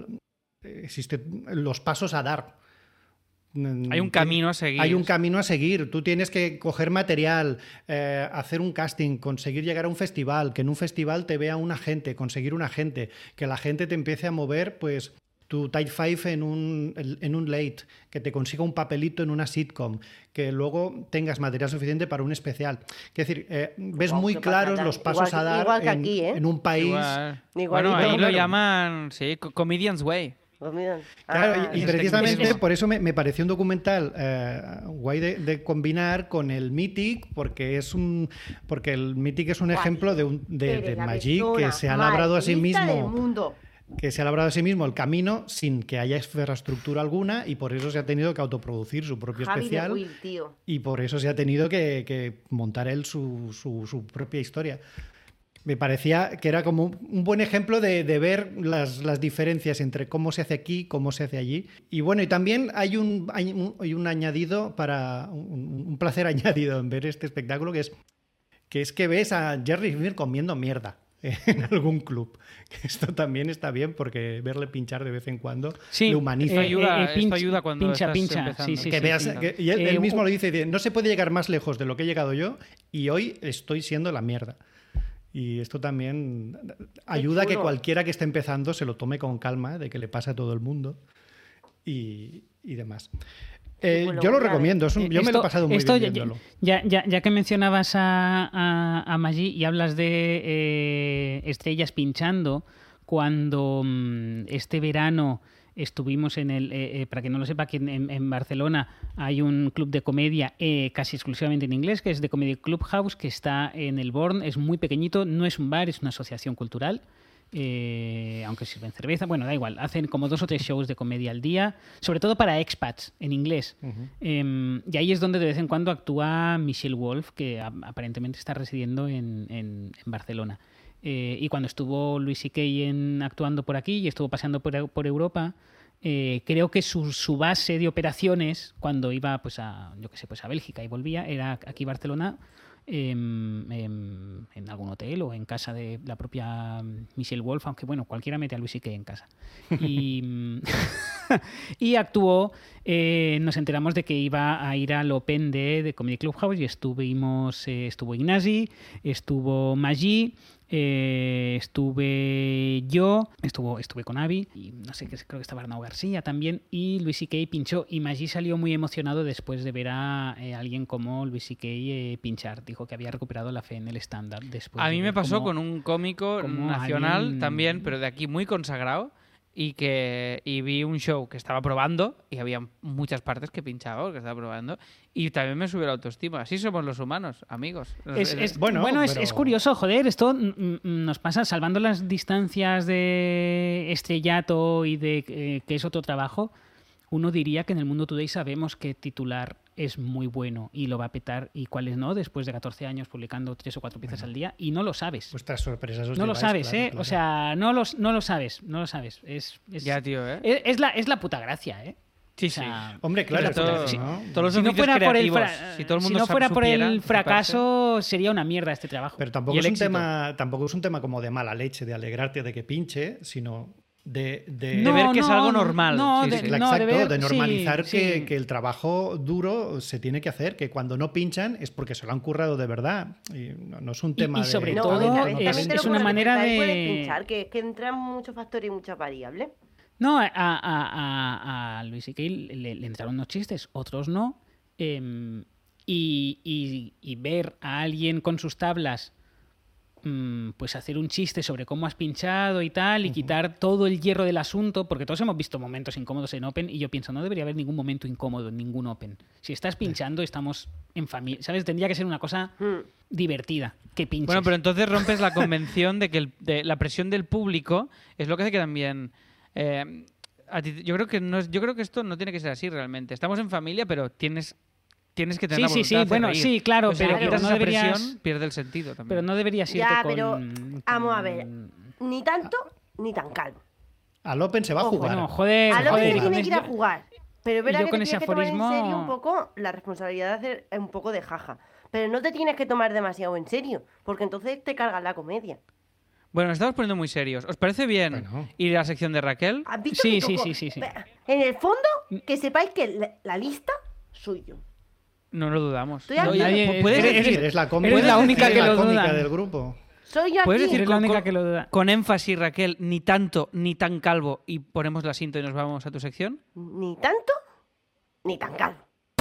los pasos a dar. Hay un camino a seguir. Hay un camino a seguir. Tú tienes que coger material, hacer un casting, conseguir llegar a un festival, que en un festival te vea un agente, conseguir un agente, que la gente te empiece a mover, pues tu Type 5 en un late, que te consiga un papelito en una sitcom, que luego tengas material suficiente para un especial. Es decir, ves Guau, muy qué claros pasada. los pasos a dar Igual que aquí, ¿eh? en un país. Igual. Igualito. Bueno, ahí lo Claro. llaman, sí, Comedian's Way. Pues mira. Claro, y es precisamente tecnicismo. por eso me pareció un documental guay de combinar con el Mythic, porque el Mythic es un Guay, ejemplo de eres la Magic que persona se ha labrado a sí más lista del mismo. mundo. Que se ha labrado a sí mismo el camino sin que haya infraestructura alguna, y por eso se ha tenido que autoproducir su propio Javi de especial, Will, tío. y por eso se ha tenido que montar él su propia historia. Me parecía que era como un buen ejemplo de ver las diferencias entre cómo se hace aquí, cómo se hace allí. Y bueno, y también hay un añadido un placer añadido en ver este espectáculo, que es que ves a Jerry Seinfeld comiendo mierda en algún club. Esto también está bien, porque verle pinchar de vez en cuando le humaniza. Esto ayuda cuando pincha. estás empezando. Sí, Que sí, veas, sí. y él mismo lo dice, no se puede llegar más lejos de lo que he llegado yo, y hoy estoy siendo la mierda. Y esto también ayuda a que chulo. cualquiera que esté empezando se lo tome con calma, de que le pasa a todo el mundo y demás. Bueno, Yo lo ya recomiendo, yo me lo he pasado muy bien viéndolo. Ya que mencionabas a Maggi y hablas de estrellas pinchando, cuando este verano estuvimos para que no lo sepa, aquí en Barcelona hay un club de comedia casi exclusivamente en inglés, que es The Comedy Clubhouse, que está en el Born, es muy pequeñito, no es un bar, es una asociación cultural. Aunque sirven cerveza, bueno, da igual, hacen como 2 o 3 shows de comedia al día, sobre todo para expats en inglés. Y ahí es donde de vez en cuando actúa Michelle Wolf, que aparentemente está residiendo en Barcelona. Y cuando estuvo Louis C.K. actuando por aquí y estuvo paseando por Europa, creo que su base de operaciones, cuando iba pues a Bélgica y volvía, era aquí Barcelona, en algún hotel o en casa de la propia Michelle Wolf, aunque bueno, cualquiera mete a Louis C.K. en casa. Y actuó, nos enteramos de que iba a ir al Open de Comedy Clubhouse y estuvo Ignasi, estuvo Maggi, estuve yo, estuve con Avi y no sé, creo que estaba Arnau García también, y Louis C.K. pinchó y Maggi salió muy emocionado después de ver a alguien como Louis C.K. Pinchar. Dijo que había recuperado la fe en el stand-up después. A mí de me ver pasó cómo- con un cómico cómo nacional alguien- también, pero de aquí muy consagrado, y vi un show que estaba probando y había muchas partes que pinchaba, que estaba probando, y también me subió la autoestima. Así somos los humanos, amigos. Bueno, es pero- curioso, joder, esto nos pasa salvando las distancias de estrellato y de que es otro trabajo. uno diría que en el Mundo Today sabemos qué titular es muy bueno y lo va a petar y cuáles no, después de 14 años publicando 3 o 4 piezas al día, y no lo sabes. Vuestras sorpresas os No lo lleváis, sabes, claro, ¿eh? claro. O sea, no lo sabes, no lo sabes. Ya, tío, ¿eh? Es la puta gracia, ¿eh? Sí, O sea, Hombre, claro, Pero todo- sí, sí, ¿no? todos los si no oficios fuera por el, creativos, si todo el mundo fuera por supiera el ocuparse. fracaso, sería una mierda este trabajo. Pero tampoco Y el es, un éxito. tampoco es un tema como de mala leche, de alegrarte de que pinche, sino de De ver que es algo normal. No, Sí, de, sí. Exacto, no, de ver- de normalizar sí, que, sí. que el trabajo duro se tiene que hacer, que cuando no pinchan es porque se lo han currado de verdad. Y no es un tema y de... sobre No, todo también te es lo una puedes manera pinchar, de- puedes pinchar, que entran muchos factores y muchas variables. No, a Luis y Kay le entraron unos chistes, otros no. Y ver a alguien con sus tablas pues hacer un chiste sobre cómo has pinchado y tal, y quitar todo el hierro del asunto, porque todos hemos visto momentos incómodos en Open, y yo pienso, no debería haber ningún momento incómodo en ningún Open. Si estás pinchando, estamos en familia, ¿sabes? Tendría que ser una cosa divertida, que pinches. Bueno, pero entonces rompes la convención de que la presión del público es lo que hace que también... yo creo que yo creo que esto no tiene que ser así realmente. Estamos en familia, pero tienes que tener Sí, la sí, voluntad sí, de bueno, reír. sí, claro, O sea, pero si quitas no esa deberías- presión, pierde el sentido también. Pero no deberías irte Ya, con... pero con- vamos a ver, ni tanto ni tan calmo. Al Open se va a Ojo, jugar. No, joder, A lo joder, que y con tiene que ir a ese- jugar. Pero es verdad yo que con te ese tienes que tomar en aforismo- serio un poco la responsabilidad de hacer un poco de jaja. Pero no te tienes que tomar demasiado en serio, porque entonces te cargas la comedia. Bueno, nos estamos poniendo muy serios. ¿Os parece bien Bueno. ir a la sección de Raquel? ¿Has visto Sí, mi sí, coco? sí, sí, sí. En el fondo, que sepáis que la lista soy yo. No lo dudamos. Estoy aquí. Nadie- ¿puedes eres- decir, Eres la cómica, eres la única eres que la lo cómica duda. del grupo. Soy yo ¿Puedes aquí. decir Eres la con- única que lo duda. con énfasis, Raquel, ni tanto ni tan calvo, y ponemos la cinta y nos vamos a tu sección? Ni tanto ni tan calvo.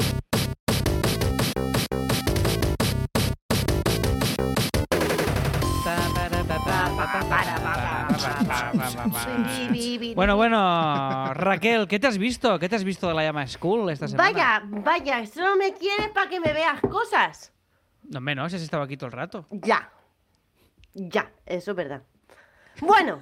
Bueno, Raquel, ¿qué te has visto? ¿Qué te has visto de la Llama School esta semana? Vaya, solo me quieres para que me veas cosas. No menos, has estado aquí todo el rato. Ya, eso es verdad. Bueno,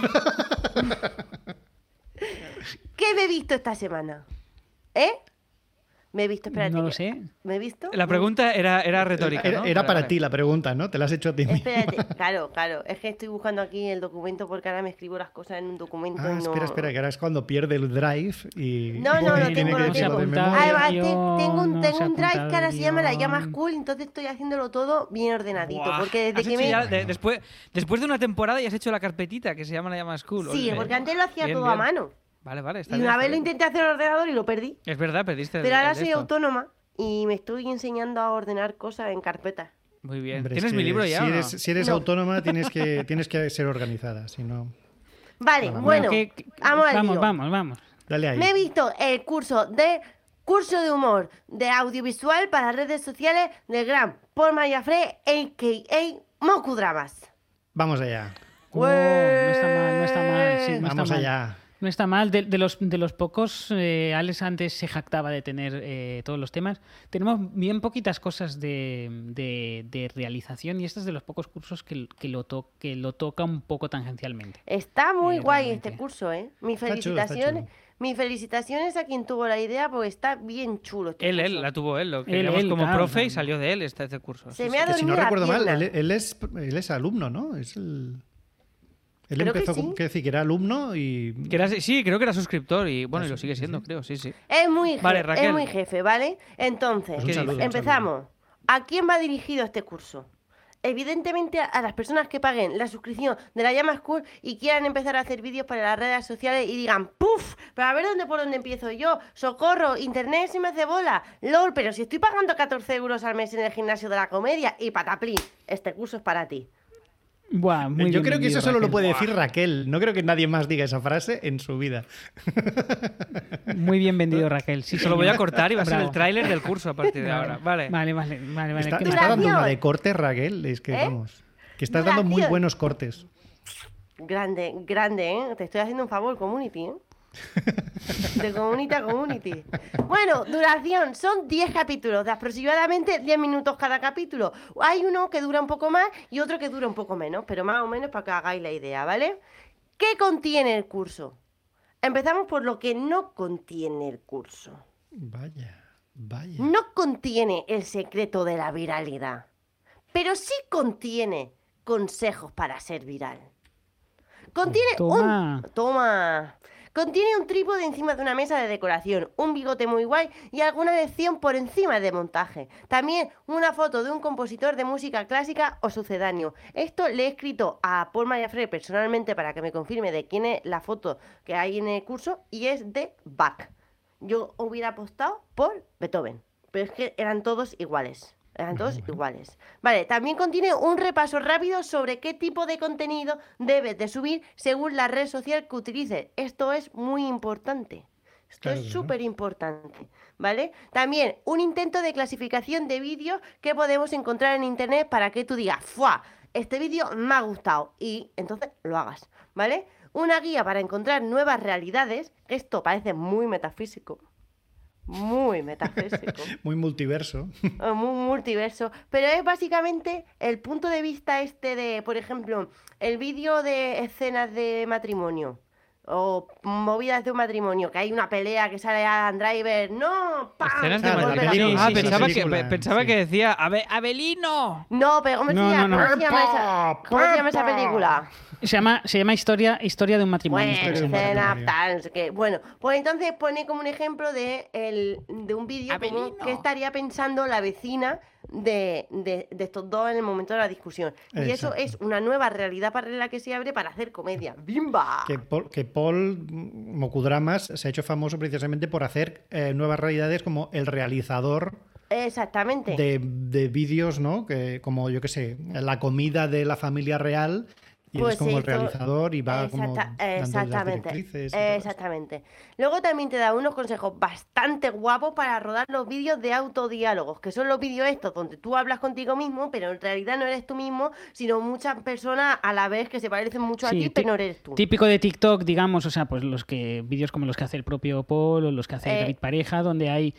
¿qué me he visto esta semana? ¿Eh? Me he visto, espérate. No lo que- sé. ¿Me he visto? La pregunta era retórica, ¿no? Era Vale, para vale. ti la pregunta, ¿no? Te la has hecho a ti mismo. Espérate, claro. Es que estoy buscando aquí el documento porque ahora me escribo las cosas en un documento. Ah, y no... espera, que ahora es cuando pierde el drive y No, y lo tiene tengo, que lo decirlo tengo. de Apuntado. memoria. Además, guión, tengo un no se ha drive que apuntado ahora el se llama La Llama guión. School, entonces estoy haciéndolo todo bien ordenadito. Buah, Porque has desde que hecho me... ya después de una temporada ya has hecho la carpetita que se llama La Llama School. Sí, Oye, porque antes lo hacía bien, todo a bien. mano. Vale, está Y bien, una está vez lo bien. intenté hacer en el ordenador y lo perdí. Es verdad, perdiste el Pero ahora el de soy esto. autónoma y me estoy enseñando a ordenar cosas en carpetas. Muy bien. Hombre, ¿Tienes es mi que libro ya? Si o no? eres No. autónoma tienes que ser organizada, si no... Vale, bueno, vamos al lío. Vamos. Dale ahí. Me he visto el curso de humor de audiovisual para redes sociales del gran Paul Mayafré, a.k.a. Mocudramas. Vamos allá. No está mal, sí, no Vamos está mal. allá. No está mal. De los pocos, Alex antes se jactaba de tener todos los temas. Tenemos bien poquitas cosas de realización y este es de los pocos cursos que lo toca un poco tangencialmente. Está muy guay realmente. este curso, ¿eh? Mis Está chulo, felicitaciones. está chulo. Mis felicitaciones a quien tuvo la idea porque está bien chulo este Él, curso. la tuvo él. Lo queríamos él, como claro, profe y claro. salió de él este curso. Se Sí, me sí. ha Que si no dormido la recuerdo mal, pierna. él es alumno, ¿no? Él Creo que empezó, sí. que decir, que era alumno y... Sí, creo que era suscriptor y bueno, y lo sí, sigue sí, siendo, sí. creo, sí. Es muy, Vale, Raquel. es muy jefe, ¿vale? Entonces, Pues un saludo, un empezamos. ¿A quién va dirigido este curso? Evidentemente a las personas que paguen la suscripción de la Llama School y quieran empezar a hacer vídeos para las redes sociales y digan, ¡puf! Pero a ver por dónde empiezo yo. ¡Socorro! Internet se me hace bola. ¡Lol! Pero si estoy pagando 14 euros al mes en el gimnasio de la comedia y pataplín, este curso es para ti. Buah, muy Yo bien creo que vendido, eso solo lo Raquel. puede decir Raquel. No creo que nadie más diga esa frase en su vida. Muy bien vendido, Raquel. Sí, Eso lo voy a señor. cortar y va a ser Bravo. el tráiler del curso a partir de ahora. Vale. Vale. Está, ¿Qué está más? dando una Duración. de cortes, Raquel. Es que, ¿Eh? vamos, que estás dando muy Duración. buenos cortes. Grande, ¿eh? Te estoy haciendo un favor, community, ¿eh? De community a community. Bueno, duración, son 10 capítulos, de aproximadamente 10 minutos cada capítulo. Hay uno que dura un poco más y otro que dura un poco menos, pero más o menos para que hagáis la idea, ¿vale? ¿Qué contiene el curso? Empezamos por lo que no contiene el curso. Vaya. No contiene el secreto de la viralidad, pero sí contiene consejos para ser viral. Contiene Contiene un trípode encima de una mesa de decoración, un bigote muy guay y alguna lección por encima de montaje. También una foto de un compositor de música clásica o sucedáneo. Esto le he escrito a Paul Mayafre personalmente para que me confirme de quién es la foto que hay en el curso y es de Bach. Yo hubiera apostado por Beethoven, pero es que eran todos iguales. Iguales. Vale, también contiene un repaso rápido sobre qué tipo de contenido debes de subir según la red social que utilices. Esto es muy importante. Esto es súper importante, ¿vale? También un intento de clasificación de vídeos que podemos encontrar en internet para que tú digas, ¡fua! Este vídeo me ha gustado y entonces lo hagas, ¿vale? Una guía para encontrar nuevas realidades. Esto parece muy metafísico. Muy metafísico. Muy multiverso. Muy multiverso. Pero es básicamente el punto de vista de, por ejemplo, el vídeo de escenas de matrimonio. O movidas de un matrimonio, que hay una pelea que sale Adam Driver. ¡No! ¡Pam! Escenas de Golpe la matrimonio. mano. Pensaba que decía Abelino. No, pero ¿cómo se llama esa película? Se llama historia de un matrimonio. Bueno, de un escena, matrimonio. tal, no sé qué. Bueno, pues entonces pone como un ejemplo de un vídeo como Abelino. que estaría pensando la vecina de estos dos en el momento de la discusión. Y eso Exacto. es una nueva realidad paralela que se abre para hacer comedia. ¡Bimba! Que Paul Mocudramas se ha hecho famoso precisamente por hacer nuevas realidades como el realizador Exactamente. de vídeos, ¿no? Que, como yo que sé, la comida de la familia real. Y él Pues es como se el hizo- realizador y va como dando las Exactamente. directrices. y todo esto. Exactamente. Luego también te da unos consejos bastante guapos para rodar los vídeos de autodiálogos, que son los vídeos estos donde tú hablas contigo mismo, pero en realidad no eres tú mismo, sino muchas personas a la vez que se parecen mucho a Sí, ti, pero no eres tú. Típico de TikTok, digamos, o sea, pues vídeos como los que hace el propio Paul o los que hace David Pareja, donde hay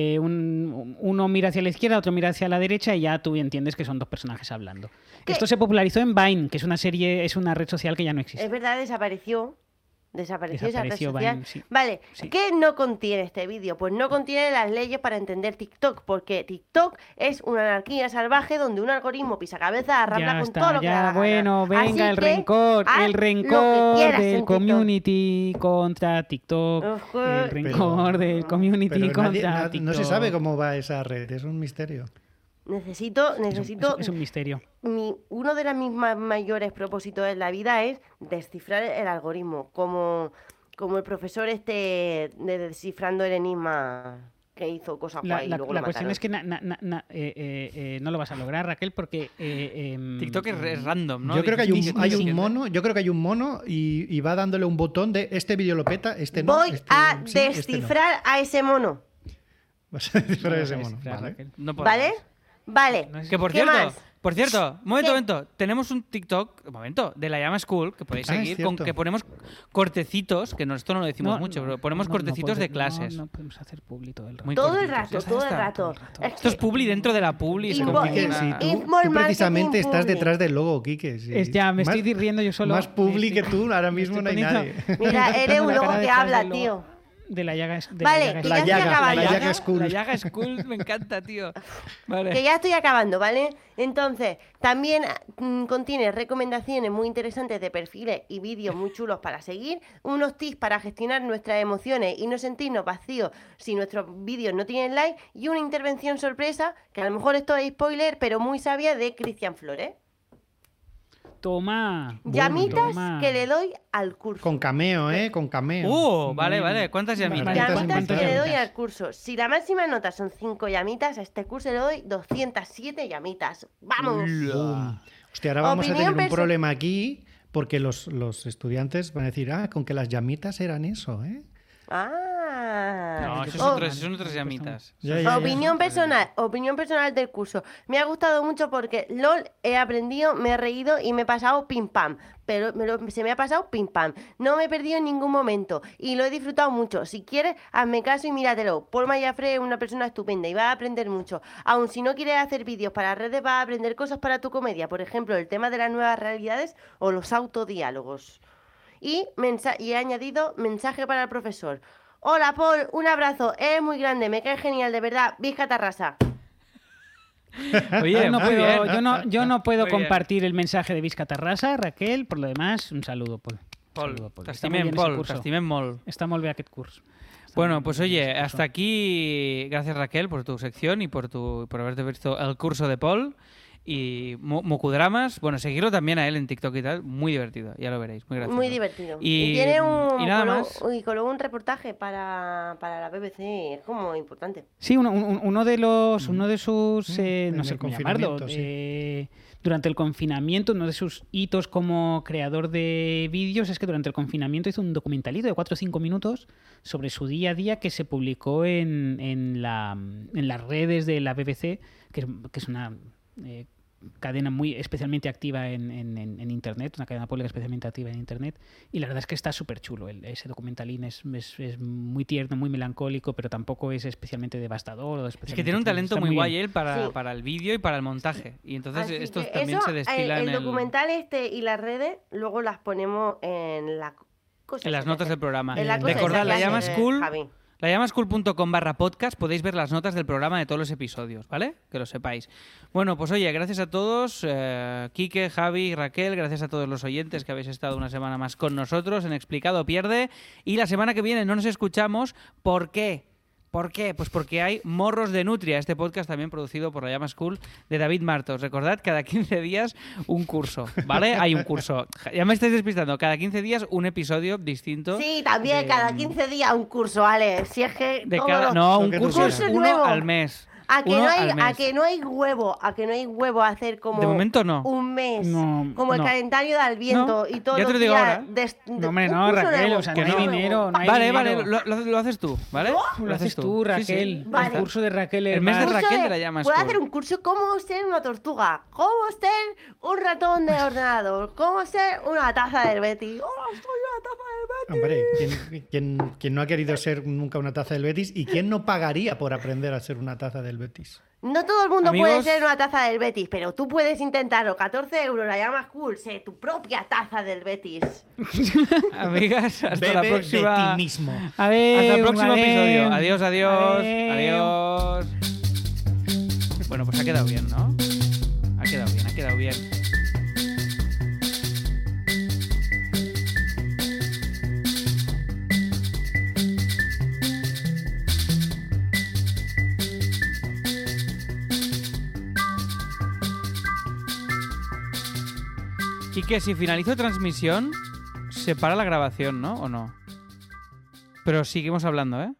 uno mira hacia la izquierda, otro mira hacia la derecha y ya tú entiendes que son dos personajes hablando. ¿Qué? Esto se popularizó en Vine, que es una red social que ya no existe. Es verdad, desapareció esa red Desapareció social. Vine, sí. Vale, Sí. ¿qué no contiene este vídeo? Pues no contiene las leyes para entender TikTok, porque TikTok es una anarquía salvaje donde un algoritmo pisacabezas arrastra Ya con está, todo lo que le da ya, la bueno, gana. venga, Así el que rencor haz lo que quieras en del TikTok. community contra TikTok, Ujú. el rencor del community Pero nadie- contra TikTok. no se sabe cómo va esa red, es un misterio. Necesito Es un misterio. uno de mis mayores propósitos en la vida es descifrar el algoritmo, como el profesor de Descifrando el Enigma que hizo cosas guay y luego La lo cuestión mataron. es que no lo vas a lograr, Raquel, porque TikTok es random, ¿no? Yo creo que hay Dices, un "Ni- mono, y va dándole un botón de este vídeo lo peta, este no. Voy este a sí, este no. descifrar a ese mono, Vas a descifrar No ese vas a mono. descifrar, Vale. Raquel. No podemos". ¿vale? Vale. Que por ¿Qué cierto, más? momento, tenemos un TikTok, de la Llama School, que podéis Ah, es seguir, con cierto. que ponemos cortecitos, que esto no lo decimos mucho, pero ponemos cortecitos de clases. No podemos hacer publi todo el rato. Muy Todo el cortitos, rato, ya está, todo ya el está. rato. Esto es publi dentro de la publi. se Invo- convierte en Quique, una- si Small tú precisamente marketing estás publi. detrás del logo, Quique. sí. Me estoy riendo yo solo. Más publi que tú, ahora me mismo no estoy hay nadie. Mira, eres un la logo cara que detrás habla, del logo. tío. De la llaga. Vale, que ya estoy acabando. La Llaga School. La Llaga School me encanta, tío. Vale. Que ya estoy acabando, ¿vale? Entonces, también contiene recomendaciones muy interesantes de perfiles y vídeos muy chulos para seguir, unos tips para gestionar nuestras emociones y no sentirnos vacíos si nuestros vídeos no tienen like y una intervención sorpresa, que a lo mejor esto es spoiler, pero muy sabia, de Cristian Flores. Toma. Llamitas toma. que le doy al curso. Con cameo, ¿eh? Con cameo. Vale. ¿Cuántas llamitas? Vale. Llamitas que le doy llamitas? al curso. Si la máxima nota son 5 llamitas, a este curso le doy 207 llamitas. ¡Vamos! Boom. Hostia, ahora vamos a Opinión tener un perso- problema aquí porque los estudiantes van a decir, con que las llamitas eran eso, ¿eh? Ah. No, esos Oh, son otras llamitas. Ya. Opinión personal del curso. Me ha gustado mucho porque LOL he aprendido, me he reído y me he pasado pim pam. Pero se me ha pasado pim pam. No me he perdido en ningún momento y lo he disfrutado mucho. Si quieres, hazme caso y míratelo. Paul Mayafre es una persona estupenda y vas a aprender mucho. Aun si no quieres hacer vídeos para redes, vas a aprender cosas para tu comedia. Por ejemplo, el tema de las nuevas realidades o los autodiálogos. Y he añadido mensaje para el profesor. Hola, Paul, un abrazo, eres muy grande, me caes genial, de verdad, Vizca Tarrasa. Oye, muy bien. Yo no puedo Muy bien. compartir el mensaje de Vizca Tarrasa, Raquel, por lo demás, un saludo, Paul. Pol, Saludo, Paul. Està t'estimem, molt bé ese Pol, curso. t'estimem molt. Està molt bé aquest curs. Està Bueno, molt pues bé oye, ese curso. hasta aquí, gracias Raquel por tu sección y por haberte visto el curso de Paul y Mocudramas. Bueno, seguirlo también a él en TikTok y tal, muy divertido, ya lo veréis, muy gracioso. Muy divertido. Y tiene y nada más. Y colgó un reportaje para la BBC, es como importante. Sí, uno de sus, En no sé el cómo llamarlo, confinamiento, durante el confinamiento, uno de sus hitos como creador de vídeos es que durante el confinamiento hizo un documentalito de 4 o 5 minutos sobre su día a día que se publicó en las redes de la BBC, que es una cadena muy especialmente activa en Internet, una cadena pública especialmente activa en Internet, y la verdad es que está súper chulo. Ese documentalín es muy tierno, muy melancólico, pero tampoco es especialmente devastador. Es que tiene un talento está muy guay bien. él para, Sí. para el vídeo y para el montaje. Y entonces Así esto que también eso, se destila el en documental y las redes, luego las ponemos en la cosa en las esa notas que del programa. En la cosa Recordad, esa la que llama hace School. Javi. lallamaschool.com/podcast podéis ver las notas del programa de todos los episodios, ¿vale? Que lo sepáis. Bueno, pues oye, gracias a todos, Quique, Javi, Raquel, gracias a todos los oyentes que habéis estado una semana más con nosotros en Explicado Pierde. Y la semana que viene no nos escuchamos. ¿Por qué? ¿Por qué? Pues porque hay Morros de Nutria, este podcast también producido por la Llama School de David Martos. Recordad, cada 15 días un curso, ¿vale? Hay un curso. Ya me estáis despistando. Cada 15 días un episodio distinto. Sí, también de- cada 15 días un curso, Ale. Si es que de todos cada, los- no, Lo un que tú curso es quieras. uno Nuevo. al mes. A que, Uno no hay, al mes. a que no hay huevo a hacer como De momento no. un mes, No, como el no. calendario de Adviento No, y todos ya te los lo digo días ahora. No, hombre, un no, curso Raquel, nuevo, o sea, que no hay no. dinero, no hay Vale, dinero. vale, lo haces tú, ¿vale? Lo haces tú. tú, Sí, sí. Raquel. Vale. El curso de Raquel El mes de Hervás. Raquel de la Llama Puedo School. hacer un curso cómo ser una tortuga, cómo ser un ratón de ordenador, cómo ser una taza del Betis. ¡Oh, soy una taza del Betis! Hombre, ¿quién no ha querido ser nunca una taza del Betis? ¿Y quién no pagaría por aprender a ser una taza del Betis? No todo el mundo Amigos- puede ser una taza del Betis, pero tú puedes intentarlo. 14 euros, la llamas cool, sé tu propia taza del Betis. Amigas, hasta la Bebe próxima. de ti mismo. A ver, Hasta el próximo adeu. episodio. Adiós, adiós. Adeu. Adiós. Bueno, pues ha quedado bien, ¿no? Ha quedado bien. Y que si finalizo transmisión, se para la grabación, ¿no? ¿O no? Pero seguimos hablando, ¿eh?